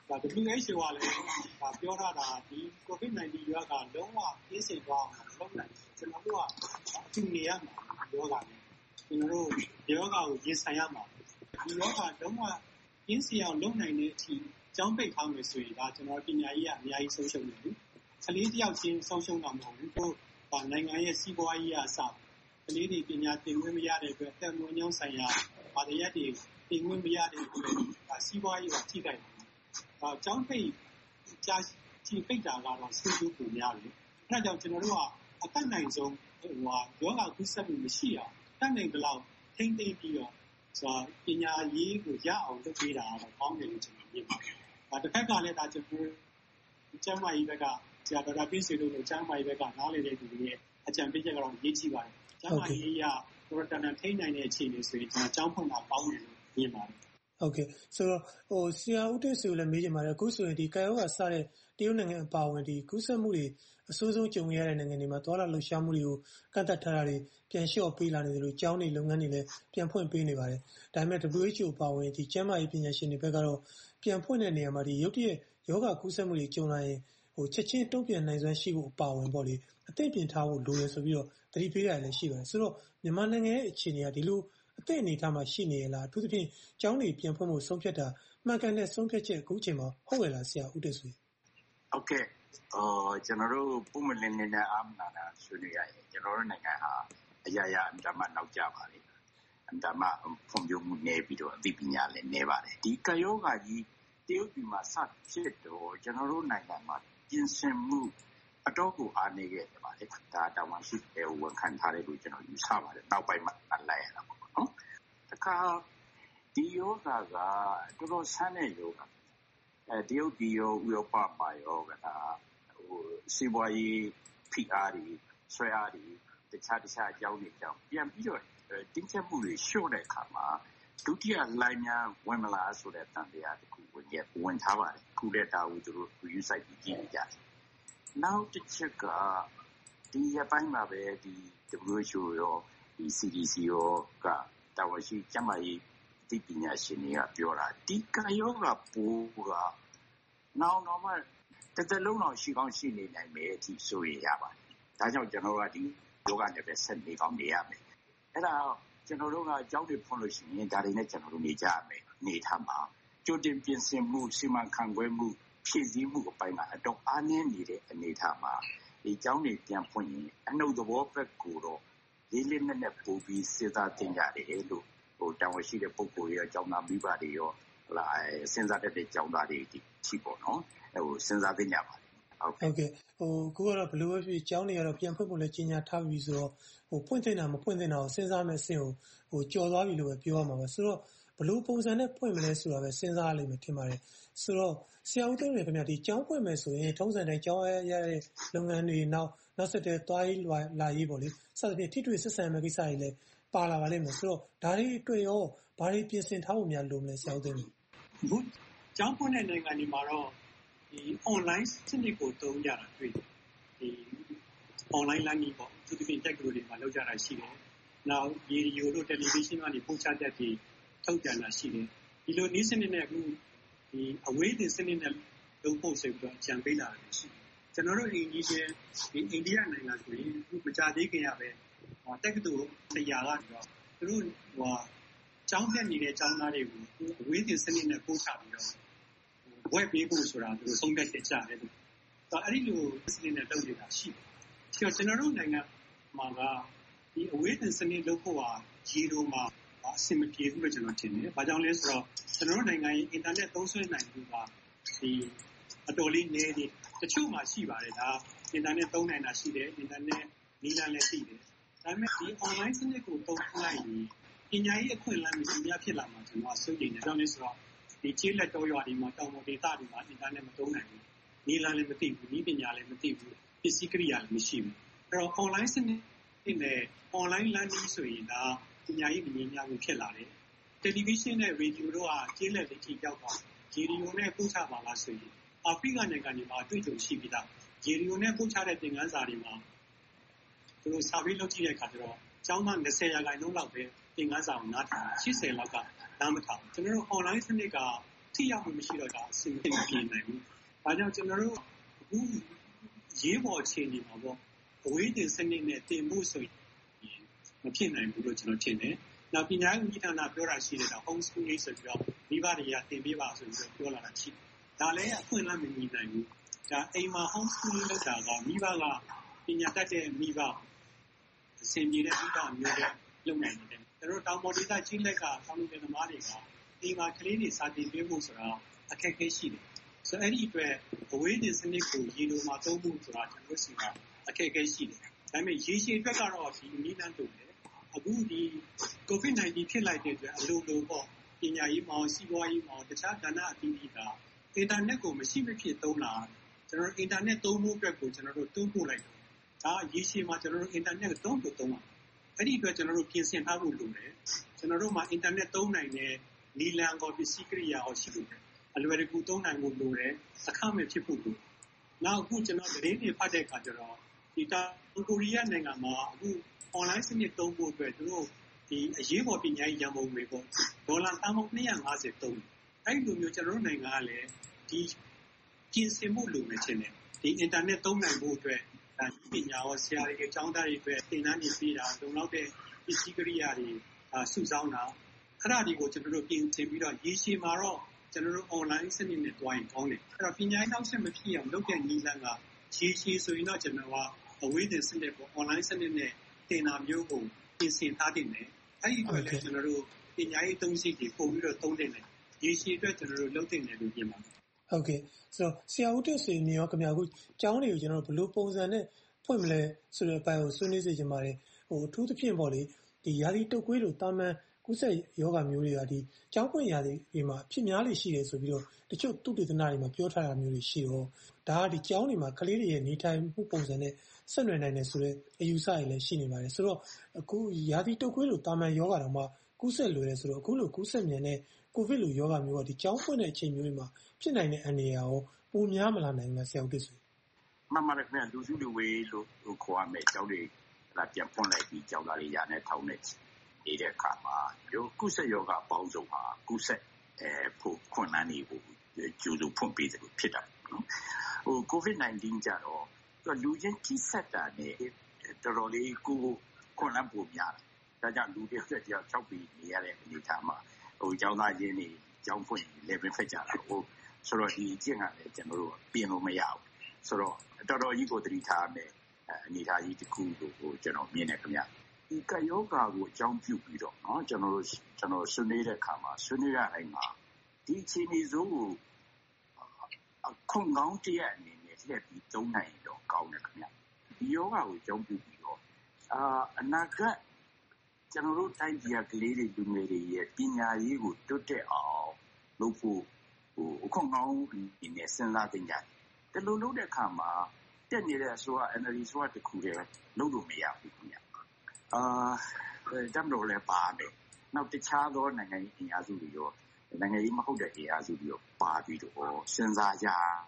Speaker 23: WHO ကလည်းပြောထားတာဒီ COVID-19 ရောဂါလုံးဝပြည့်စုံသွားအောင်လုပ်နိုင်ကျွန်တော်တို့ကအတူနေရမှာယောဂါနဲ့ကျွန်တော်တို့ယောဂါကိုရင်ဆိုင်ရမှာဒီယောဂါလုံးဝပြင်းစအောင်လုပ်နိုင်တဲ့အထိကျောင်းပိတ်ထားမယ်ဆိုရင်ဒါကျွန်တော်ပညာရေးကအများကြီးဆုံးရှုံးနေပြီကလေးတယောက်ချင်းဆုံးရှုံးတာမဟုတ်ဘူးတို့နိုင်ငံရဲ့စီးပွားရေးအစကလေးတွေပညာသင်ခွင့်မရတဲ့အတွက်တက်မွေးညောင်းဆိုင်ရာဘာတရားတွေသင်ခွင့်မရတဲ့အတွက်စီးပွားရေးကထိခိုက်တယ်ကျောင်းပိတ်ကြာချီပိတ်တာကတော့ဆွေးနွေးပုံများတယ်။အဲဒါကြောင့်ကျွန်တော်တို့ကအတတ်နိုင်ဆုံးယောဂကူးစက်မှုမရှိအောင်တတ်နိုင်ကြလောက်ထိန်းသိမ်းပြီးတော့ပညာရေးကိုရအောင်လုပ်ပေးတာတော့ကောင်းတယ်လို့ကျွန်တော်မြင်ပါတယ်။တစ်ခါကလည်းဒါကျွန်တော်ကျမ်းမာရေးဘက်ကဆရာတော်ပြည့်စုံလို့ကျမ်းမာရေးဘက်ကနားလည်တဲ့သူတွေရဲ့အကြံပေးချက်ကတော့ရေးကြည့်ပါတယ်။ကျမ်းမာရေးရတော်တော်တန်ထိန်းနိုင်တဲ့အခြေအနေဆိုရင်ကျွန်တော်ကျောင်းဖွင့်တာကောင်းတယ်လို့မြင်ပါတယ်
Speaker 6: ဟုတ်ကဲ့ဆိုတော့ဆရာဦးတင်ဆွေကိုလည်းမေးချင်ပါတယ်အခုဆိုရင်ဒီကာယောဂါစတဲ့တရုတ်နိုင်ငံအပါအဝင်ဒီကူးစက်မှုတွေအဆိုးဆုံးကြုံရတဲ့နိုင်ငံတွေမှာသွားလာလှုပ်ရှားမှုတွေကိုကန့်သတ်ထားတာတွေပြန်လျှော့ပေးလာနေတယ်လို့ကျောင်းတွေလုပ်ငန်းတွေလည်းပြန်ဖွင့်ပေးနေပါတယ်ဒါပေမဲ့ WHO အပါအဝင်ဒီကျန်းမာရေးပညာရှင်တွေဘက်ကတော့ပြန်ဖွင့်တဲ့နေရာမှာဒီရုတ်တရက်ယောဂကူးစက်မှုတွေကြုံလာရင်ချက်ချင်းတုံ့ပြန်နိုင်စွမ်းရှိဖို့အပါအဝင်ပေါ့လေအသိပြင်ထားဖို့လိုရဆိုပြီးတော့သတိပေးရတယ်လည်းရှိပါတယ်ဆိုတော့မြန်မာနိုင်ငံရဲ့အခြေအနေကဒီလိုအသိအနေထားမှာရှိနေရလားအထူးသဖြင့်ကျောင်းတွေပြန်ဖွင့်ဖို့ဆုံးဖြတ်တာမှန်ကန်တဲ့ဆုံးဖြတ်ချက်အခုချိန်မှာဟုတ်ရလားဆရာဦးတင်ဆွေ
Speaker 4: ဟုတ်ကဲ့ကျွန်တော်တို့ပုံမလင်းနေတဲ့အာမနာတာဆွေးနွေးရရင်ကျွန်တော်တို့နိုင်ငံဟာအရာရာအမှန်နောက်ကျပါလေအမှန်ဖွံ့ဖြိုးမှုနေပြီးတော့အသိပညာလည်းနေပါတယ်ဒီကယောဂါကြီးတရုတ်ပြည်မှာစဖြစ်တော့ကျွန်တော်တို့နိုင်ငံမှာပြင်ဆင်မှုအတော့ကိုအားနေခဲ့တယ်ပါလေဒါတောင်မှရှိတယ်ဝန်ခံထားတယ်လို့ကျွန်တော်ယူဆပါတယ်နောက်ပိုင်းမှာလိုက်ရတာပေါ့နော်တခါဒီယောဂါကတော်တော်ဆန်းတဲ့ယောဂါတရုတ်ပြည်ရောဥရောပမှာရောကစီးပွားရေးဖိအားတွေဆွဲအားတွေတခြားအကြောင်းတွေကြောင့်ပြန်ပြီးတော့တင်းကျပ်မှုတွေလျှော့တဲ့အခါမှာဒုတိယလိုင်းများဝင်မလားဆိုတဲ့တန်တရားတစ်ခုဝင်ထားပါတယ်ခုတဲ့တာကိုသူတို့ယူဆိုင်ပြီးကြည့်နေကြတယ်နောက်တစ်ချက်ကဒီရပိုင်းမှာပဲဒီ WHO ရောဒီ CDC ရောကတာဝန်ရှိကျန်းမာရေးသိပညာရှင်တွေကပြောတာဒီကာယောဂပိုးကနောက်မှတစ်သက်လုံးတော့ရှိကောင်းရှိနေနိုင်မယ်အထိဆိုရပါတယ်ဒါကြောင့်ကျွန်တော်ကဒီယောဂနဲ့ပဲဆက်နေကောင်းနေရမယ်အဲ့ဒါကျွန်တော်တို့ကအကြောင်းတွေဖွင့်လို့ရှိရင်ဒါတွေနဲ့ကျွန်တော်တို့နေကြရမယ်နေထားမှာကြိုတင်ပြင်ဆင်မှုစီမံခန့်ခွဲမှုဖြည့်ဆည်းမှုအပိုင်းကအတော့အားနည်းနေတဲ့အနေအထားမှာဒီကျောင်းတွေပြန်ဖွင့်ရင်အနှုတ်သဘောဘက်ကိုတော့လေးလေးနက်နက်ပို့ပြီးစဉ်းစားသင့်ကြတယ်လို့တာဝန်ရှိတဲ့ပုဂ္ဂိုလ်ရောကျောင်းသားမိဘတွေရောစဉ်းစားတတ်တဲ့ကျောင်းသားတွေရှိပေါ့နော်စဉ်းစားသင့်ကြပါ
Speaker 6: ဟုတ်ကဲ့ကိုကတော့ဘယ်လိုပဲဖြစ်ကျောင်းတွေကတော့ပြန်ဖွင့်ဖို့လည်းကြီးညာထားပြီဆိုတော့ဖွင့်တင်တာမဖွင့်တင်တာကိုစဉ်းစားမယ်အဆင့်ကိုကြော်သွားပြီလို့ပဲပြောရမှာပါဆိုတော့ဘယ်လိုပုံစံနဲ့ဖွင့်မလဲဆိုတာပဲစဉ်းစားရလိမ့်မယ်ထင်ပါတယ်ဆိုတော့ဆရာဦးသိန်းခင်ဗျာဒီကျောင်းဖွင့်မယ်ဆိုရင်ထုံးစံတိုင်းကျောင်းရတဲ့လုပ်ငန်းတွေနောက်ဆက်တွဲသွားရေးလာရေးပေါ့လေစသဖြင့်ထိတွေ့ဆက်ဆံမယ့်ကိစ္စတွေလည်းပါလာပါလိမ့်မယ်ဆိုတော့ဒါတွေအတွက်ရောဘာတွေပြင်ဆင်ထားဖို့များလိုမလဲဆရာဦးသိန်း
Speaker 23: အခုကျောင်းဖွင့်တဲ့နိုင်ငံတွေမှာတော့ဒီ online စနစ်ကိုသုံးကြတာတွေ့တယ်ဒီ online learning ပေါ့သူတို့တက်ကြိုတွေမှာလောက်ကြတာရှိတယ်နောက်ရေဒီယိုတို့တယ်လီဗီရှင်းကနေပို့ချတတ်ပြီးထုတ်ပြန်တာရှိတယ်ဒီလိုနည်းစနစ်နဲ့အခုဒီအဝေးတင်စနစ်နဲ့လုပ်ဖို့ဆိုပြီးတော့ကြံပေးလာတယ်ရှိကျွန်တော်တို့အိန္ဒိယဒီအိန္ဒိယနိုင်ငံဆိုရင်အခုမကြသေးခင်ရပဲတက္ကသိုလ်100ကတော့သူတို့ကျောင်းတက်နေတဲ့ကျောင်းသားတွေကိုအဝေးတင်စနစ်နဲ့ပို့ချပြီးတော့ဝက်ပေးဖို့ဆိုတာသူတို့ဆုံးဖြတ်ချက်ကြတယ်လို့အဲ့ဒီလိုစနစ်နဲ့လုပ်နေတာရှိတယ်ကျွန်တော်တို့နိုင်ငံမှာကဒီအဝေးတင်စနစ်လုပ်ဖို့ဟာဂျီရိုမှာအဆင်မပြေဘူးလို့ကျွန်တော်ထင်တယ်။ဘာကြောင့်လဲဆိုတော့ကျွန်တော်တို့နိုင်ငံရဲ့အင်တာနက်သုံးစွဲနိုင်မှုကဒီအတော်လေးနည်းနေတချို့မှာရှိပါတယ်ဒါအင်တာနက်သုံးနိုင်တာရှိတယ်အင်တာနက်နည်းလမ်းလည်းသိတယ်။ဒါပေမဲ့ဒီ online စနစ်ကိုသုံးလိုက်ရင်ပညာရေးအခွင့်အလမ်းမရှိများဖြစ်လာမှာကျွန်တော်စိုးရိမ်တယ်။ဒါကြောင့်လဲဆိုတော့ဒီကျေးလက်တော်ရွာတွေမှာတောင်ပေါ်ဒေသတွေမှာအင်တာနက်မသုံးနိုင်ဘူး။နည်းလမ်းလည်းမသိဘူးနည်းပညာလည်းမသိဘူးပစ္စည်းကိရိယာလည်းမရှိဘူး။အဲ့တော့ online စနစ်နဲ့ online learning ဆိုရင်ဒါပညာရေးမငြိမ်မမှုဖြစ်လာတယ်။တယ်လီဗီရှင်းနဲ့ရေဒီယိုတို့ကကျေးလက်တွေထိရောက်သွားရေဒီယိုနဲ့ပို့ချပါလားဆိုရင်အာဖရိကနိုင်ငံတွေမှာအတွေ့အကြုံရှိပြီးသားရေဒီယိုနဲ့ပို့ချတဲ့သင်ခန်းစာတွေမှာသူတို့စာပေလုပ်ကြည့်တဲ့အခါကျတော့ကျောင်းသား20%လောက်ပဲသင်ခန်းစာကိုနားထောင်80လောက်ကနားမထောင်ကျွန်တော်တို့ online စနစ်ကထိရောက်မှုမရှိတော့တာအဆင်မပြေနိုင်ဘူး။ဒါကြောင့်ကျွန်တော်တို့အခုရေးပေါ်အခြေအနေမှာပေါ့အဝေးတင်စနစ်နဲ့တင်မှုဆိုရင်မဖြစ်နိုင်ဘူးလို့ကျွန်တော်ထင်တယ်။နောက်ပညာရေးဝန်ကြီးဌာနပြောတာရှိတယ်တော့ home schooling ဆိုပြီးတော့မိဘတွေကတင်ပေးပါဆိုပြီးတော့ပြောလာတာရှိတယ်။ဒါလည်းအခွင့်အလမ်းမမြင်နိုင်ဘူး။ဒါအိမ်မှာ home schooling လုပ်တာကမိဘကပညာတတ်တဲ့မိဘအဆင်ပြေတဲ့မိဘမျိုးတွေလုပ်နိုင်တယ်။ကျွန်တော်တောင်ပေါ်ဒေသကြီးလက်ကဆောင်းလူငယ်သမားတွေကအိမ်မှာကလေးတွေစာတင်ပေးဖို့ဆိုတာအခက်အခဲရှိတယ်။ဆိုအဲ့ဒီအတွက်အဝေးတင်စနစ်ကိုရေလိုမှာသုံးဖို့ဆိုတာကျွန်တော်စီကအခက်အခဲရှိတယ်။ဒါပေမဲ့ရေရှည်အတွက်ကတော့ဒီနည်းလမ်းတူတယ်။အခုဒီ COVID-19 ဖြစ်လိုက်တဲ့အတွက်အလိုလိုပေါ့ပညာရေးမှာစီးပွားရေးမှာတခြားကဏ္ဍအသီးသီးကအင်တာနက်ကိုမရှိမဖြစ်သုံးတာကျွန်တော်အင်တာနက်သုံးဖို့အတွက်ကိုကျွန်တော်တို့တွန်းပို့လိုက်တယ်။ဒါရေရှည်မှာကျွန်တော်တို့အင်တာနက်ကိုသုံးဖို့သုံးတာ။အဲ့ဒီအတွက်ကျွန်တော်တို့ပြင်ဆင်ထားဖို့လိုတယ်။ကျွန်တော်တို့မှာအင်တာနက်သုံးနိုင်တဲ့နီလန်ကောပစ္စည်းကိရိယာဟောရှိလို့အလွယ်တကူသုံးနိုင်ဖို့လိုတယ်အခမဲ့ဖြစ်ဖို့လိုနောက်အခုကျွန်တော်သတင်းတွေဖတ်တဲ့အခါကျတော့ဒီတောင်ကိုရီးယားနိုင်ငံမှာအခု online စနစ်သုံးဖို့အတွက်သူတို့ဒီအရေးပေါ်ပညာရေးရန်ပုံငွေပေါ့ဒေါ်လာသန်းပေါင်း250သုံးအဲ့ဒီလိုမျိုးကျွန်တော်တို့နိုင်ငံကလည်းဒီပြင်ဆင်ဖို့လိုမယ်ထင်တယ်ဒီ internet သုံးနိုင်ဖို့အတွက်ဒါပညာရောဆရာတွေအကြောင်းသားတွေအတွက်သင်တန်းတွေပေးတာလုံလောက်တဲ့ပစ္စည်းကိရိယာတွေစုဆောင်းတာအဲ့ဒါတွေကိုကျွန်တော်တို့ပြင်ဆင်ပြီးတော့ရေရှည်မှာတော့ကျွန်တော်တို့ online စနစ်နဲ့တွားရင်ကောင်းတယ်အဲ့တော့ပညာရေးနောက်ဆက်မဖြစ်အောင်လုပ်တဲ့နည်းလမ်းကရေရှည်ဆိုရင်တော့ကျွန်တော်ကအဝေးတင်စနစ်ပေါ့ online စနစ်နဲ့တင်တာမျိုးကိုပြင်ဆင်ထားတင်တယ်အဲ့ဒီအတွက်လည်းကျွန်တော်တို့ပညာရေးသုံးစိတ်တွေပို့ပြီးတော့သုံးတင်တယ်ရေရှည်အတွက်ကျွန်တော်တို့လုပ်တင်တယ်လို့ပြင်ပါတယ်
Speaker 6: ဟုတ်ကဲ့ဆိုတော့ဆရာဦးတင်ဆွေမြေရောခင်ဗျာအခုကျောင်းတွေကိုကျွန်တော်တို့ဘယ်လိုပုံစံနဲ့ဖွင့်မလဲဆိုတဲ့အပိုင်းကိုဆွေးနွေးစေချင်ပါတယ်အထူးသဖြင့်ပေါ့လေဒီယာတီတုတ်ကွေးလိုတာမန်ကူးစက်ရောဂါမျိုးတွေကဒီကျောင်းပွင့်ရာတွေမှာဖြစ်များလေရှိတယ်ဆိုပြီးတော့တချို့သုတေသနတွေမှာပြောထားတာမျိုးတွေရှိတော့ဒါကဒီကျောင်းတွေမှာကလေးတွေရဲ့နေထိုင်မှုပုံစံနဲ့ဆက်နွယ်နိုင်တယ်ဆိုတဲ့အယူဆတွေလည်းရှိနေပါတယ်ဆိုတော့အခုယာတီတုတ်ကွေးလိုတာမန်ရောဂါတော့မှကူးစက်လွယ်တယ်ဆိုတော့အခုလိုကူးစက်မြန်တဲ့ကိုဗစ်လိုရောဂါမျိုးကဒီကျောင်းပွင့်တဲ့အချိန်မျိုးတွေမှာဖြစ်နိုင်တဲ့အန္တရာယ်ရောပိုများမလာနိုင်ဘူးဆရာဦးတင်ဆွေ
Speaker 4: မှန်ပါတယ်ခင်ဗျာလူစုလူဝေးလို့ခေါ်ရမယ်ကျောင်းတွေပြန်ဖွင့်လိုက်ပြီးကျောင်းသားတွေရာနဲ့ထောင်းနေနေတဲ့အခါမှာကုသရောဂါပေါင်းစုံဟာကုသဖို့ခွင့်လန်းနေဖို့ကျူးစုဖွင့်ပေးတယ်လို့ဖြစ်တာနော်COVID-19 ကြတော့လူချင်းကိစ္စတာနဲ့တော်တော်လေးကိုခွင့်လန်းဖို့များတယ်ဒါကြောင့်လူတွေအတွက်ကြောက်6ပြီးနေရတဲ့အနေအထားမှာကျောင်းသားချင်းတွေကျောင်းဖွင့်လေပင်ဖက်ကြတာဆိုတော့ဒီကျင့်ကလည်းကျွန်တော်တို့ပြင်လို့မရဘူးဆိုတော့တော်တော်ကြီးကိုသတိထားမယ်အနေအထားကြီးတစ်ခုကိုကျွန်တော်မြင်နေခင်ဗျာဒီကယောဂါကိုအကြောင်းပြုပြီးတော့เนาะကျွန်တော်ဆွေးနွေးတဲ့အခါမှာဆွေးနွေးရတိုင်းမှာဒီအခြေအနေစိုးကိုခုံကောင်းတရက်အနေနဲ့လှည့်ပြီးသုံးနိုင်တော့ကောင်းတယ်ခင်ဗျဒီယောဂါကိုအကြောင်းပြုပြီးတော့အနာဂတ်ကျွန်တော်တို့တိုင်းပြည်ကလေးတွေလူငယ်တွေရဲ့ပညာရေးကိုတိုးတက်အောင်လုပ်ဖို့ခုံကောင်းအနေနဲ့စဉ်းစားသင့်ကြတယ်ဒီလိုလုပ်တဲ့အခါမှာတက်နေတဲ့အစိုးရ NLD ဆိုတခုတည်းလုပ်လို့မရဘူးခင်ဗျတမ်တော်လည်းပါတယ်နောက်တခြားသောနိုင်ငံရေးအင်အားစုတွေရောနိုင်ငံရေးမဟုတ်တဲ့အင်အားစုတွေရောပါပြီးတော့စဉ်းစားကြ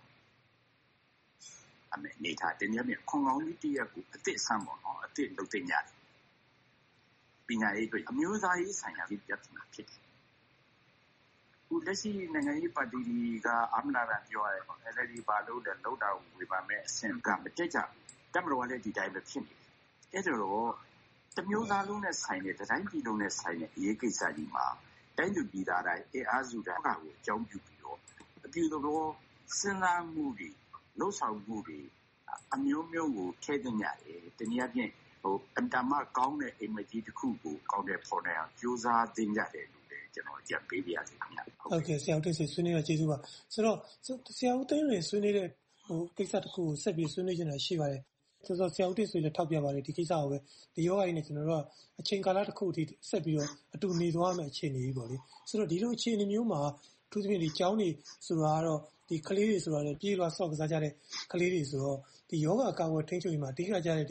Speaker 4: အမေနေထားတဲ့နေရာမှာခွန်ကောင်းကြီးတရက်ကိုအသစ်ဆန်းပေါ့နော်အသစ်လုပ်တင်ရတယ်ပညာရေးအတွက်အမျိုးသားရေးဆိုင်ရာပြဿနာဖြစ်တယ်ခုလက်ရှိနိုင်ငံရေးပါတီကအမနာရပြောရဲပေါ့ NLD ပါလို့တဲ့လောက်တာဝေဖန်မဲ့အဆင့်ကမတက်ကြဘူးတမ်တော်ကလည်းဒီတိုင်းပဲဖြစ်နေတယ်အဲ့တော့တမျိုးသားလုံးနဲ့ဆိုင်တဲ့တိုင်းပြည်လုံးနဲ့ဆိုင်တဲ့အရေးကိစ္စကြီးမှာတိုင်းသူပြည်သားတိုင်းအားစုတိုင်းကိုအကြောင်းပြုပြီးတော့အပြုသဘောစဉ်းစားမှုတွေလှုပ်ဆောင်မှုတွေအမျိုးမျိုးကိုထည့်သွင်းရတယ်တနည်းအားဖြင့်အတ္တမကောင်းတဲ့အိမ်မက်ကြီးတစ်ခုကိုကောင်းတဲ့ဖော်နိုင်အောင်ကြိုးစားသင်ကြတယ်လို့လည်းကျွန်တော်ကြံပေးပြရစီခင်ဗျာ
Speaker 6: ဟုတ်ကဲ့ဆရာဦးတင်ဆွေဆွေးနွေးရကျေးဇူးပါဆိုတော့ဆရာဦးသိန်းလွင်ဆွေးနွေးတဲ့ကိစ္စတစ်ခုကိုဆက်ပြီးဆွေးနွေးချင်တာရှိပါတယ်ဆိုတော့ဆရာဦးတင်ဆွေလည်းထောက်ပြပါတယ်ဒီကိစ္စကိုပဲဒီယောဂကြီးနဲ့ကျွန်တော်တို့ကအချိန်ကာလတစ်ခုအထိဆက်ပြီးတော့အတူနေသွားမယ့်အခြေအနေကြီးပေါ့လေဆိုတော့ဒီလိုအခြေအနေမျိုးမှာအထူးသဖြင့်ဒီကျောင်းတွေဆိုတာကတော့ဒီကလေးတွေဆိုတာလည်းပြေးလွှာဆော့ကစားကြတဲ့ကလေးတွေဆိုတော့ဒီယောဂအကာအကွယ်ထိန်းချုပ်ရေးမှာအဓိကကြတဲ့ဒီ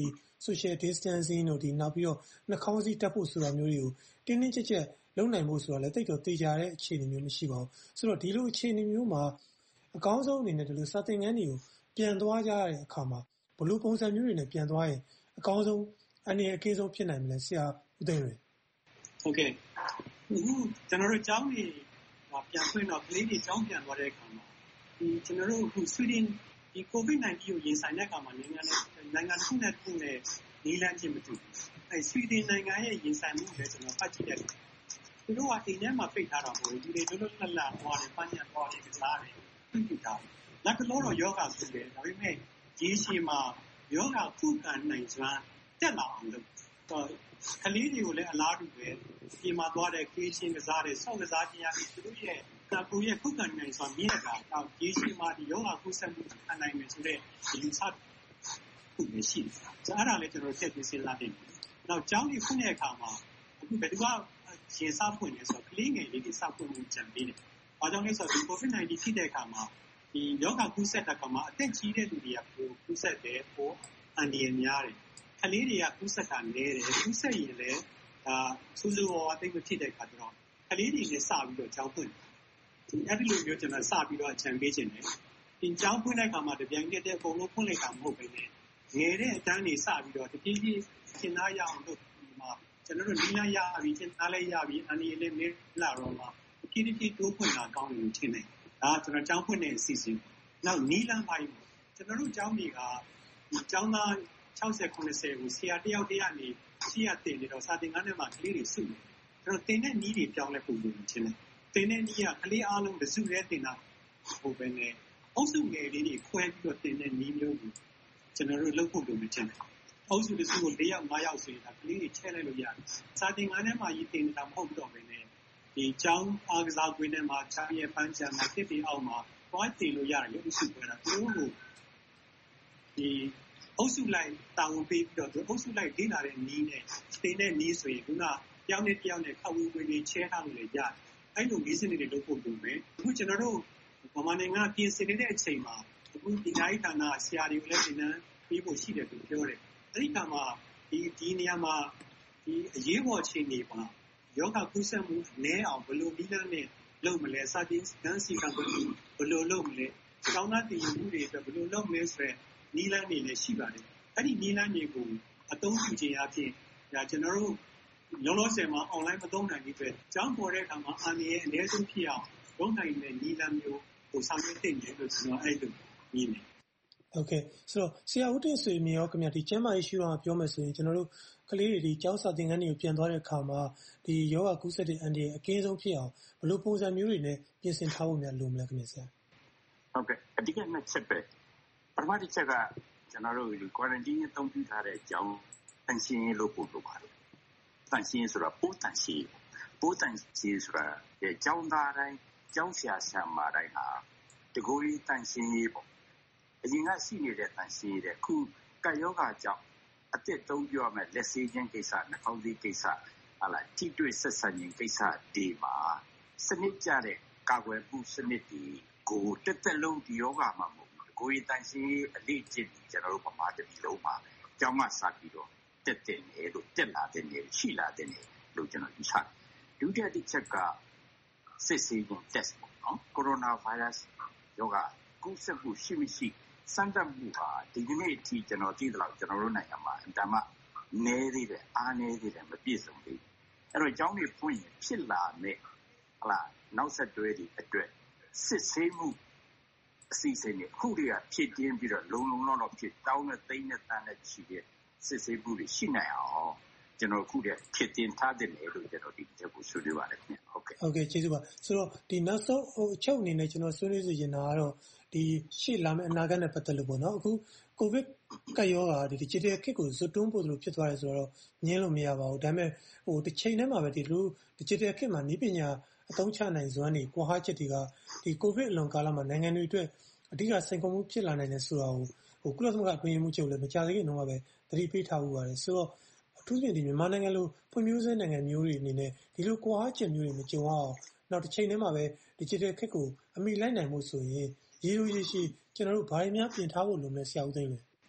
Speaker 6: social distancing တို့နောက်ပြီးတော့နှာခေါင်းစည်းတပ်ဖို့ဆိုတာမျိုးတွေကိုတင်းတင်းကြပ်ကြပ်လုပ်နိုင်ဖို့ဆိုတာလည်းတိတ်တော့တေချာတဲ့အခြေအနေမျိုးမရှိပါဘူးဆိုတော့ဒီလိုအခြေအနေမျိုးမှာအကောင်းဆုံးအနေနဲ့ဒီလိုစာသင်ခန်းတွေကိုပြန်သွားကြတဲ့အခါမှာဘယ်လိုပုံစံမျိုးတွေနဲ့ပြန်သွားရင်အကောင်းဆုံးအနေအကင်းဆုံးဖြစ်နိုင်မလဲဆရာဦးသိန်းလွင်
Speaker 23: ဟုတ်ကဲ့ကျွန်တော်တို့ကျောင်းတွေပြန်ဖွင့်တော့ကလေးတွေကျောင်းပြန်သွားတဲ့အခါမှာကျွန်တော်တို့အခုဆွီဒင်ဒီ COVID-19 ကိုရင်ဆိုင်တဲ့အခါမှာနိုင်ငံတစ်ခုနဲ့တစ်ခုနဲ့နေလမ်းချင်းမတူဘူးဆွီဒင်နိုင်ငံရဲ့ရင်ဆိုင်မှုလည်းကျွန်တော်ဖတ်ကြည့်တယ်သူတို့ကအိမ်ထဲမှာပိတ်ထားတာမဟုတ်ဘူးဒီလိုလွတ်လပ်လပ်သွားတယ်ပန်းညံသွားတယ်ကစားတယ်ပြစ်ထားတယ်နောက်တော့ယောဂဖြစ်တယ်ဒါပေမဲ့ဒီအချိန်မှာယောဂခုခံနိုင်စွမ်းတက်လာအောင်လုပ်ကလေးတွေကိုလည်းအလားတူပဲဒီမှာသွားတဲ့ခေးချင်းကစားတယ်ဆောက်ကစားခြင်းရပြီးသူတို့ရဲ့ကိုယ့်ရဲ့ခုခံနိုင်စွမ်းမြင့်တာတော့ဒီအချိန်မှာဒီယောဂခုဆက်မှုခံနိုင်မယ်ဆိုတဲ့ဒီလူစားခုမရှိဘူးအဲ့ဒါလည်းကျွန်တော်ဆက်ပြီးစဉ်းစားနေတယ်နောက်ကျောင်းကြီးဖွင့်တဲ့အခါမှာအခုဘယ်သူကရှင်းစားဖွင့်နေဆိုကလေးငယ်လေးတွေစဖွင့်မှုကြံပေးတယ်ဘာကြောင့်လဲဆိုတော့ဒီ COVID-19 ဖြစ်တဲ့အခါမှာဒီယောဂကူးစက်တဲ့အခါမှာအသက်ကြီးတဲ့လူတွေကကူးစက်တယ်ပိုအန္တရာယ်များတယ်ကလေးတွေကကူးစက်တာနည်းတယ်ကူးစက်ရင်လည်းဆူဆူဝါတိတ်မဖြစ်တဲ့အခါကျတော့ကလေးတွေလည်းစပြီးတော့ကျောင်းဖွင့်အဲ့ဒီလိုမျိုးကျွန်တော်စပြီးတော့အကြံပေးခြင်းတယ်ဒီကျောင်းဖွင့်တဲ့အခါမှာတပြိုင်တည်းအကုန်လုံးဖွင့်လိုက်တာမဟုတ်ဘဲနဲ့ငယ်တဲ့အတန်းတွေစပြီးတော့တပြေးပြေးရှင်းသားရအောင်လုပ်ပြီးမှကျွန်တော်တို့နီးလာရပြီးရှင်းသားလည်းရပြီးအန္တရာယ်လည်းမေးလာတော့မှတပြေးပြေးတိုးဖွင့်တာကောင်းတယ်လို့ထင်တယ်ဒါကျွန်တော်ကျောင်းဖွင့်တဲ့အစီအစဉ်နောက်နီးလန်းပိုင်းကျွန်တော်တို့ကျောင်းတွေကကျောင်းသား60 90ကိုဆရာတယောက်တည်းကနေရှိရတင်နေတော့စာသင်ခန်းထဲမှာကလေးတွေစုတယ်ကျွန်တော်တင်တဲ့နီးတွေပြောင်းလဲပုံလို့ထင်တယ်တင်တဲ့နီးကကလေးအားလုံးတစုရဲတင်တာဟိုပဲနဲ့အုပ်စုငယ်လေးတွေခွဲပြီးတော့တင်တဲ့နီးမျိုးကိုကျွန်တော်တို့လုပ်ဖို့လိုမယ်ထင်တယ်အုပ်စုတစ်စုကို4ယောက်5ယောက်ဆိုရင်ဒါကလေးတွေချဲ့လိုက်လို့ရတယ်စာသင်ခန်းထဲမှာရေးတင်နေတာမဟုတ်တော့ဘဲနဲ့ဒီကျောင်းအားကစားကွင်းထဲမှာချားရဲ့ပန်းချမ်းမှာတစ်တီအောက်မှာတွားတင်လို့ရတယ်လို့အစုပြောတာသူတို့ကိုဒီအုပ်စုလိုက်တာဝန်ပေးပြီးတော့သူအုပ်စုလိုက်ဒေးလာတဲ့နီးနဲ့တင်တဲ့နီးဆိုရင်ခုနတယောက်နဲ့တယောက်နဲ့ခောက်ဝေးဝေးလေးချဲထားလို့လည်းရတယ်အဲ့လိုနီးစနစ်တွေလုပ်ဖို့လိုမယ်အခုကျွန်တော်တို့ဗမာနိုင်ငံပြင်ဆင်နေတဲ့အချိန်မှာအခုဒီနိုင်ဌာနဆရာတွေကိုလည်းသင်တန်းပေးဖို့ရှိတယ်လို့ပြောတယ်အဲ့ဒီကမှာဒီနေရာမှာဒီအရေးပေါ်အခြေအနေမှာယောဂကုသမှုနည်းအောင်ဘယ်လိုနည်းလမ်းနဲ့လုပ်မလဲစာသင်ခန်းစီကံဘယ်လိုလုပ်မလဲကျောင်းသားတည်ယူမှုတွေအတွက်ဘယ်လိုလုပ်မလဲဆိုတဲ့နည်းလမ်းတွေလည်းရှိပါတယ်အဲ့ဒီနည်းလမ်းတွေကိုအသုံးပြုခြင်းအပြင်ဒါကျွန်တော်တို့လောလောဆယ်မှာ online မသုံးနိုင်ဘူးပဲကျောင်းပေါ်တဲ့အခါမှာအနည်းအနည်းဆုံးဖြစ်အောင်လုပ်နိုင်တဲ့နည်းလမ်းမျိုးကိုဆောင်ရွက်သင့်တယ်လို့ကျွန်တော်အဲ့လိုမြင်တယ်
Speaker 6: ဟုတ်ကဲ့ဆိုတော့ဆရာဦးတင်ဆွေမြေရောခင်ဗျာဒီကျမ်းမာရေးရှုထောင့်ပြောမယ်ဆိုရင်ကျွန်တော်တို့ကလေးတွေဒီကျောင်းစာသင်ခန်းတွေကိုပြန်သွားတဲ့အခါမှာဒီယောဂကုသတဲ့အန်ဒီအကင်းဆုံးဖြစ်အောင်ဘယ်လိုပုံစံမျိုးတွေနဲ့ပြင်ဆင်ထားဖို့များလိုမလဲခင်ဗျာဆရာ
Speaker 4: ဟုတ်ကဲ့အဓိကနှစ်ချက်ပဲပထမတစ်ချက်ကကျွန်တော်တို့ဒီ quarantine နဲ့တုံ့ပြန်ထားတဲ့အကြောင်းတန်ရှင်းလို့ပို့လို့ပါတယ်တန်ရှင်းဆိုတာပို့တန်ရှင်းဆိုတာကျောင်းသားတိုင်းကျောင်းဆရာဆရာမတိုင်းဟာတကူကြီးတန်ရှင်းရေးပေါ့အရင်ကရှိနေတဲ့တန်ရှင်းတဲ့ခုကပ်ယောဂကြောင့်အသက်သုံးပြောမယ်လက်ဆေးခြင်းကိစ္စနှာခေါင်းစည်းကိစ္စဟာလားထိတွေ့ဆက်ဆံခြင်းကိစ္စဒီမှာစနစ်ကျတဲ့ကာကွယ်မှုစနစ်ဒီကိုတက်တက်လုံးဒီယောဂမှာမဟုတ်ဘူးကိုယ်တန်ရှင်းအလေးကျင့်ကျွန်တော်တို့ပမာတပြီလုံးမှာကျောင်းမှာစပြီးတော့တက်တဲ့နေလို့တက်လာတဲ့နေရှိလာတဲ့နေလို့ကျွန်တော်ယူဆဒုတိယတစ်ချက်ကစစ်ဆေးခြင်း test ပေါ့နော်ကိုရိုနာဗိုင်းရပ်စ်ယောဂကူးစက်မှုရှိမရှိစမ်းသပ်မှုဟာဒီကနေ့အထိကျွန်တော်ကြည့်သလောက်ကျွန်တော်တို့နိုင်ငံမှာအတမနည်းသေးတယ်အားနည်းသေးတယ်မပြည့်စုံသေးဘူးအဲ့တော့ကျောင်းတွေဖွင့်ရင်ဖြစ်လာမယ်ဟလားနောက်ဆက်တွဲဒီအတွက်စစ်ဆေးမှုအစီအစဉ်တွေခုတည်းကဖြစ်တင်းပြီးတော့လုံလောက်ဖြစ်တောင်းနဲ့သိန်းနဲ့တန်းနဲ့ချီတဲ့စစ်ဆေးမှုတွေရှိနိုင်အောင်ကျွန်တော်ခုတည်းဖြစ်တင်းထားတဲ့လေလို့ကျွန်တော်ဒီချက်ကိုဆွေးနွေးပါတယ်ခင်ဗျဟုတ်
Speaker 6: ကဲ့ကျေးဇူးပါဆိုတော့ဒီနောက်ဆုံးအချုပ်အနေနဲ့ကျွန်တော်ဆွေးနွေးစီရင်တာကတော့ဒီရှေ့လာမယ့်အနာဂတ်နဲ့ပတ်သက်လို့ပေါ့နော်အခုကိုဗစ်ကပ်ရောဂါဒီ digital ခစ်ကိုဇွတ်တွန်းပို့သလိုဖြစ်သွားတယ်ဆိုတော့ညင်းလို့မရပါဘူးဒါပေမဲ့တစ်ချိန်တည်းမှာပဲဒီလို digital ခစ်မှာနည်းပညာအသုံးချနိုင်စွမ်းတွေကွာဟချက်တွေကဒီကိုဗစ်အလွန်ကာလမှာနိုင်ငံတွေအတွက်အဓိကစိန်ခေါ်မှုဖြစ်လာနိုင်တယ်ဆိုတာကိုကုလသမဂ္ဂအတွင်းရေးမှူးချုပ်လည်းမကြာသေးခင်တုန်းကပဲသတိပေးထားဦးပါတယ်ဆိုတော့အထူးသဖြင့်ဒီမြန်မာနိုင်ငံလိုဖွံ့ဖြိုးဆဲနိုင်ငံမျိုးတွေအနေနဲ့ဒီလိုကွာဟချက်မျိုးတွေမကြုံအောင်နောက်တစ်ချိန်တည်းမှာပဲ digital ခစ်ကိုအမိလိုက်နိုင်မှုဆိုရင်ရေလိုရေရှည်ကျွန်တော်တို့ဘာတွေများပြင်ထားဖို့လိုမလဲဆရာဦးသိန်းလဲ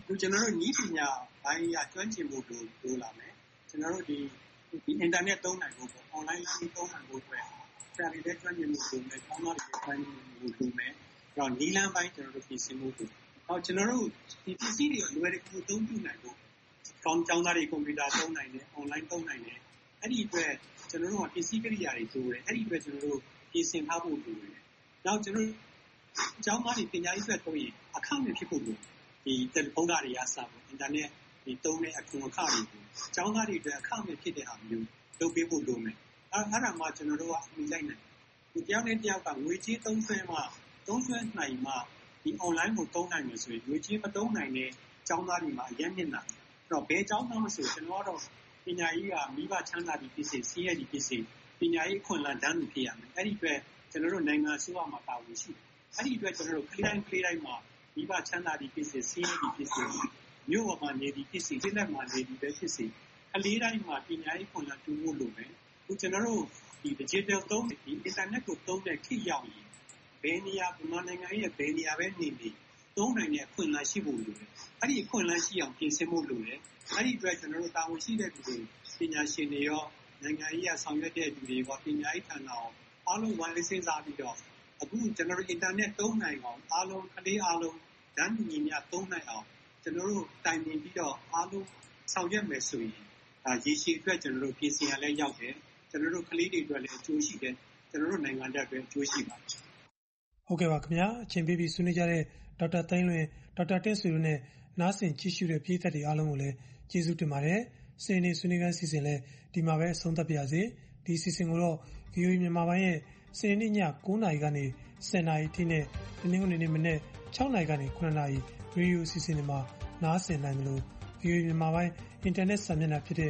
Speaker 23: ကျွန်တော်တို့နည်းပညာဘိုင်းရကျွမ်းကျင်မှုလိုလာမယ်ကျွန်တော်တို့ဒီအင်တာနက်သုံးနိုင်ဖို့ပေါ့ online learning သုံးနိုင်ဖို့အတွက်ဆရာတွေလည်းကျွမ်းကျင်မှုလိုမယ်ကျောင်းသားတွေလည်းကျွမ်းကျင်မှုလိုမယ်အဲ့တော့နည်းလမ်းပိုင်းကျွန်တော်တို့ပြင်ဆင်မှုလိုအော်ကျွန်တော်တို့ဒီပစ္စည်းတွေလွယ်တကူသုံးပြုနိုင်ဖို့ကျောင်းသားတွေကွန်ပျူတာသုံးနိုင်တယ် online သုံးနိုင်တယ်အဲ့ဒီအတွက်ကျွန်တော်တို့ကပစ္စည်းကိရိယာတွေတိုးတယ်အဲ့ဒီအတွက်ကျွန်တော်တို့ပြင်ဆင်ထားဖို့လိုတယ်နောက်ကျွန်တော်ကျောင်းသားတွေပညာရေးအတွက်သုံးရင်အခမဲ့ဖြစ်ဖို့လိုဒီတယ်လီဖုန်းတွေအစားဖို့အင်တာနက်ဒီသုံးတဲ့အခွန်အခတွေကိုကျောင်းသားတွေအတွက်အခမဲ့ဖြစ်တဲ့ဟာမျိုးလုပ်ပေးဖို့လိုမယ်အဲ့ဒါမှကျွန်တော်တို့ကအမိလိုက်နိုင်ဒီတယောက်နဲ့တယောက်ကငွေကြေးသုံးစွဲနိုင်မှဒီ online ကိုသုံးနိုင်မယ်ဆိုရင်ငွေကြေးမသုံးနိုင်တဲ့ကျောင်းသားတွေမှာအရင်မျက်နှာအဲ့တော့ဘယ်ကျောင်းသားမဆိုကျွန်တော်ကတော့ပညာရေးကမိဘချမ်းသာပြီးဖြစ်စေစီးရဲပြီးဖြစ်စေပညာရေးခွင့်လန်းတန်းမှုဖြစ်ရမယ်အဲ့ဒီအတွက်ကျွန်တော်တို့နိုင်ငံအစိုးရမှာတာဝန်ရှိတယ်အဲ့ဒီအတွက်ကျွန်တော်တို့ကလေးတိုင်းမှာမိဘချမ်းသာပြီးဖြစ်စေစီးရဲပြီးဖြစ်စေမြို့ပေါ်မှာနေပြီးဖြစ်စေပြည်နယ်မှာနေပြီးပဲဖြစ်စေကလေးတိုင်းမှာပညာရေးခွင့်လန်းတူဖို့လိုမယ်အခုကျွန်တော်တို့ဒီ digital သုံးဒီ internet ကိုသုံးတဲ့ခေတ်ရောက်ရင်ဘယ်နေရာမြန်မာနိုင်ငံရဲ့ဘယ်နေရာပဲနေပြီးသုံးနိုင်တဲ့အခွင့်အလမ်းရှိဖို့လိုတယ်အဲ့ဒီအခွင့်အလမ်းရှိအောင်ပြင်ဆင်ဖို့လိုတယ်အဲ့ဒီအတွက်ကျွန်တော်တို့တာဝန်ရှိတဲ့သူတွေပညာရှင်တွေရောနိုင်ငံရေးအဆောင်ရွက်တဲ့သူတွေရောပညာရေးဌာနရောအားလုံးဝိုင်းစဉ်းစားပြီးတော့အခုကျွန်တော်တို့ internet သုံးနိုင်အောင်အားလုံးကလေးအားလုံးဓာတ်ညီမျှသုံးနိုင်အောင်ကျွန်တော်တို့တိုင်ပင်ပြီးတော့အားလုံးဆောင်ရွက်မယ်ဆိုရင်ရေရှည်အတွက်ကျွန်တော်တို့ပြင်ဆင်ရလဲရောက်တယ်ကျွန်တော်တို့ကလေးတွေအတွက်လည်းအကျိုးရှိတယ်ကျွန်တော်တို့နိုင်ငံအတွက်အကျိုးရှိပါတယ်
Speaker 6: ဟုတ်ကဲ့ပါခင်ဗျာအချိန်ပေးပြီးဆွေးနွေးကြတဲ့ဒေါက်တာသိန်းလွင်ဒေါက်တာတင့်ဆွေတို့နဲ့နားဆင်ကြည့်ရှုတဲ့ပရိသတ်တွေအားလုံးကိုလည်းကျေးဇူးတင်ပါတယ်စနေနေ့ဆွေးနွေးခန်းစီစဉ်လဲဒီမှာပဲအဆုံးသတ်ပါရစေဒီစီစဉ်ကိုတော့ VOA မြန်မာပိုင်းရဲ့စနေနေ့ည9:00 နာရီကနေ10:00 နာရီထိနဲ့တနင်္ဂနွေနေ့မနေ့6:00 နာရီကနေ9:00 နာရီရေဒီယိုအစီအစဉ်တွေမှာနားဆင်နိုင်တယ်လို့ VOA မြန်မာပိုင်းအင်တာနက်စာမျက်နှာဖြစ်တဲ့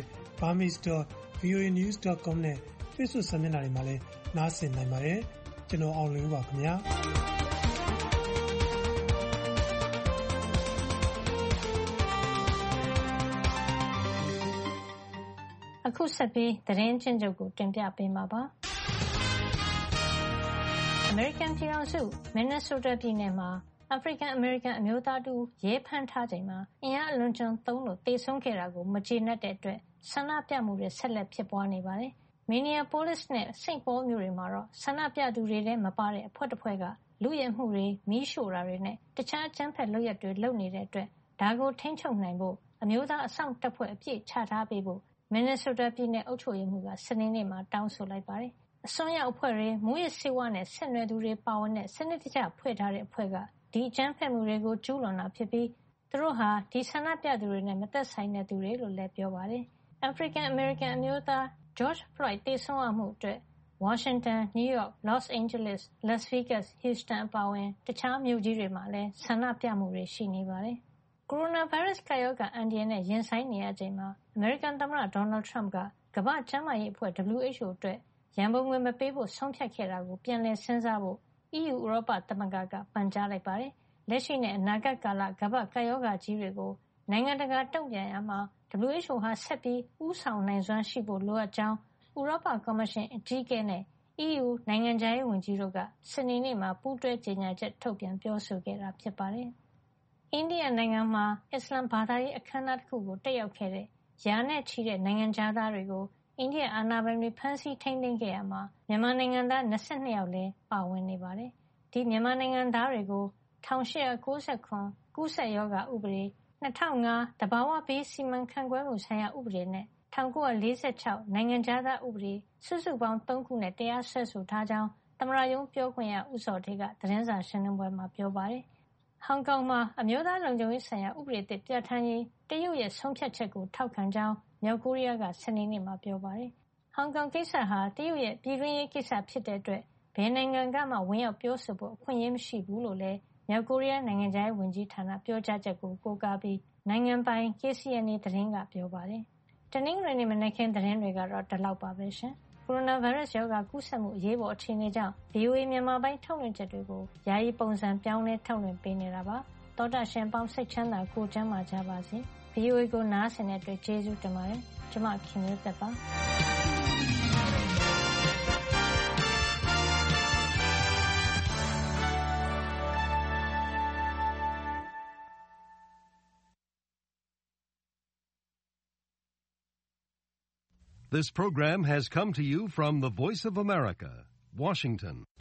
Speaker 6: burmese.voanews.com နဲ့ Facebook စာမျက်နှာတွေမှာလည်းနားဆင်နိုင်ပါတယ်ကျွန်တော်အောင်လင်းပါခင်ဗျာ
Speaker 7: အခုဆက်ပြီးသတင်းချင်းချုပ်ကိုတင်ပြပေးမှာပါ။ American ပြည်ထောင်စု Minnesota ပြည်နယ်မှာ African American အမျိုးသားတူရဲဖမ်းထားချိန်မှာအင်အားအလွန်ကျွံသုံးလို့တေဆုံးခဲ့တာကိုမကျေနပ်တဲ့အတွက်ဆန္ဒပြမှုတွေဆက်လက်ဖြစ်ပွားနေပါတယ်။ Minneapolis နဲ့ St. Paul မြို့တွေမှာတော့ဆန္ဒပြသူတွေထဲမပါတဲ့အဖွဲ့တစ်ဖွဲ့ကလူရဲမှုတွေမီးရှို့တာတွေနဲ့တခြားအကြမ်းဖက်လုပ်ရပ်တွေလုပ်နေတဲ့အတွက်ဒါကိုထိန်းချုပ်နိုင်ဖို့အမျိုးသားအစောင့်တပ်ဖွဲ့အပြည့်ချထားပေးဖို့Minnesota ပြည်နယ်အုပ်ချုပ်ရေးမှူးကစနေနေ့မှာတောင်းဆိုလိုက်ပါတယ်။အစွန်းရောက်အဖွဲ့တွေမူရစ်ဆေးဝါးနဲ့ဆက်နွယ်သူတွေပါဝင်တဲ့စနစ်တကျဖွဲ့ထားတဲ့အဖွဲ့ကဒီအကြမ်းဖက်မှုတွေကိုကျူးလွန်တာဖြစ်ပြီးသူတို့ဟာဒီဆန္ဒပြသူတွေနဲ့မသက်ဆိုင်တဲ့သူတွေလို့လည်းပြောပါတယ်။ African American အမျိုးသား George Floyd သေဆုံးရမှုအတွက် Washington, New York, Los Angeles, Las Vegas, Houston အပါအဝင်တခြားမြို့ကြီးတွေမှာလည်းဆန္ဒပြမှုတွေရှိနေပါတယ်။ ကိုရိုနာဗိုင်းရပ်စ်ကပ်ရောဂါအန္တရာယ်နဲ့ရင်ဆိုင်နေရချိန်မှာအမေရိကန်သမ္မတဒေါ်နယ်ထရမ့်ကကမ္ဘာ့ကျန်းမာရေးအဖွဲ့ WHO အတွက်ရန်ပုံငွေမပေးဖို့ဆုံးဖြတ်ခဲ့တာကိုပြန်လည်စဉ်းစားဖို့ EU ဥရောပသမဂ္ဂကပန်ကြားလိုက်ပါတယ်။လက်ရှိနဲ့အနာဂတ်ကာလကမ္ဘာ့ကပ်ရောဂါကြီးတွေကိုနိုင်ငံတကာတုံ့ပြန်ရမှာ WHO ဟာဆက်ပြီးဦးဆောင်နိုင်စွမ်းရှိဖို့လိုအပ်ကြောင်းဥရောပကော်မရှင်အကြီးအကဲနဲ့ EU နိုင်ငံခြားရေးဝန်ကြီးတို့ကစနေနေ့မှာပူးတွဲကြေညာချက်ထုတ်ပြန်ပြောဆိုခဲ့တာဖြစ်ပါတယ်။အိန္ဒိယနိုင်ငံမှာအစ္စလမ်ဘာသာရေးအခမ်းအနားတစ်ခုကိုတက်ရောက်ခဲ့တဲ့ရာနဲ့ချီတဲ့နိုင်ငံခြားသားတွေကိုအိန္ဒိယအာဏာပိုင်တွေဖမ်းဆီးထိန်းသိမ်းခဲ့ရမှာမြန်မာနိုင်ငံသား22ယောက်လည်းပါဝင်နေပါတယ်။ဒီမြန်မာနိုင်ငံသားတွေကို1899ကူးစက်ရောဂါဥပဒေ2005တဘာဝဘေးစီမံခန့်ခွဲမှုဆိုင်ရာဥပဒေနဲ့1946နိုင်ငံခြားသားဥပဒေစုစုပေါင်း3ခုနဲ့တရားစွဲဆိုထားကြောင်းသမ္မတရုံးပြောခွင့်ရဦးစောထေးကသတင်းစာရှင်းလင်းပွဲမှာပြောပါတယ်။ဟောင်ကောင်မှာအမျိုးသားလုံခြုံရေးဆိုင်ရာဥပဒေသစ်ပြဋ္ဌာန်းရေးတရုတ်ရဲ့ဆုံးဖြတ်ချက်ကိုထောက်ခံကြောင်းမြောက်ကိုရီးယားကစနေနေ့မှာပြောပါတယ်။ဟောင်ကောင်ကိစ္စဟာတရုတ်ရဲ့ပြည်တွင်းရေးကိစ္စဖြစ်တဲ့အတွက်ဘယ်နိုင်ငံကမှဝင်ရောက်ပြောဆိုဖို့အခွင့်အရေးမရှိဘူးလို့လည်းမြောက်ကိုရီးယားနိုင်ငံခြားရေးဝန်ကြီးဌာနပြောကြားချက်ကိုကိုးကားပြီးနိုင်ငံပိုင် KCNA သတင်းကပြောပါတယ်။တနင်္ဂနွေနေ့မနက်ခင်းသတင်းတွေကတော့ဒီလောက်ပါပဲရှင်။ကိုရိုနာဗိုင်းရပ်စ်ရောဂါကူးစက်မှုအရေးပေါ်အခြေအနေကြောင့် VOA မြန်မာပိုင်းထုတ်လွှင့်ချက်တွေကိုယာယီပုံစံပြောင်းလဲထုတ်လွှင့်ပေးနေတာပါ။သောတာရှင်ပေါင်းစိတ်ချမ်းသာကိုယ်ကျန်းမာကြပါစေ။ VOA ကိုနားဆင်တဲ့အတွက်ကျေးဇူးတင်ပါတယ်။ကျွန်မခင်မျိုးသက်ပါ
Speaker 9: This program has come to you from the Voice of America, Washington.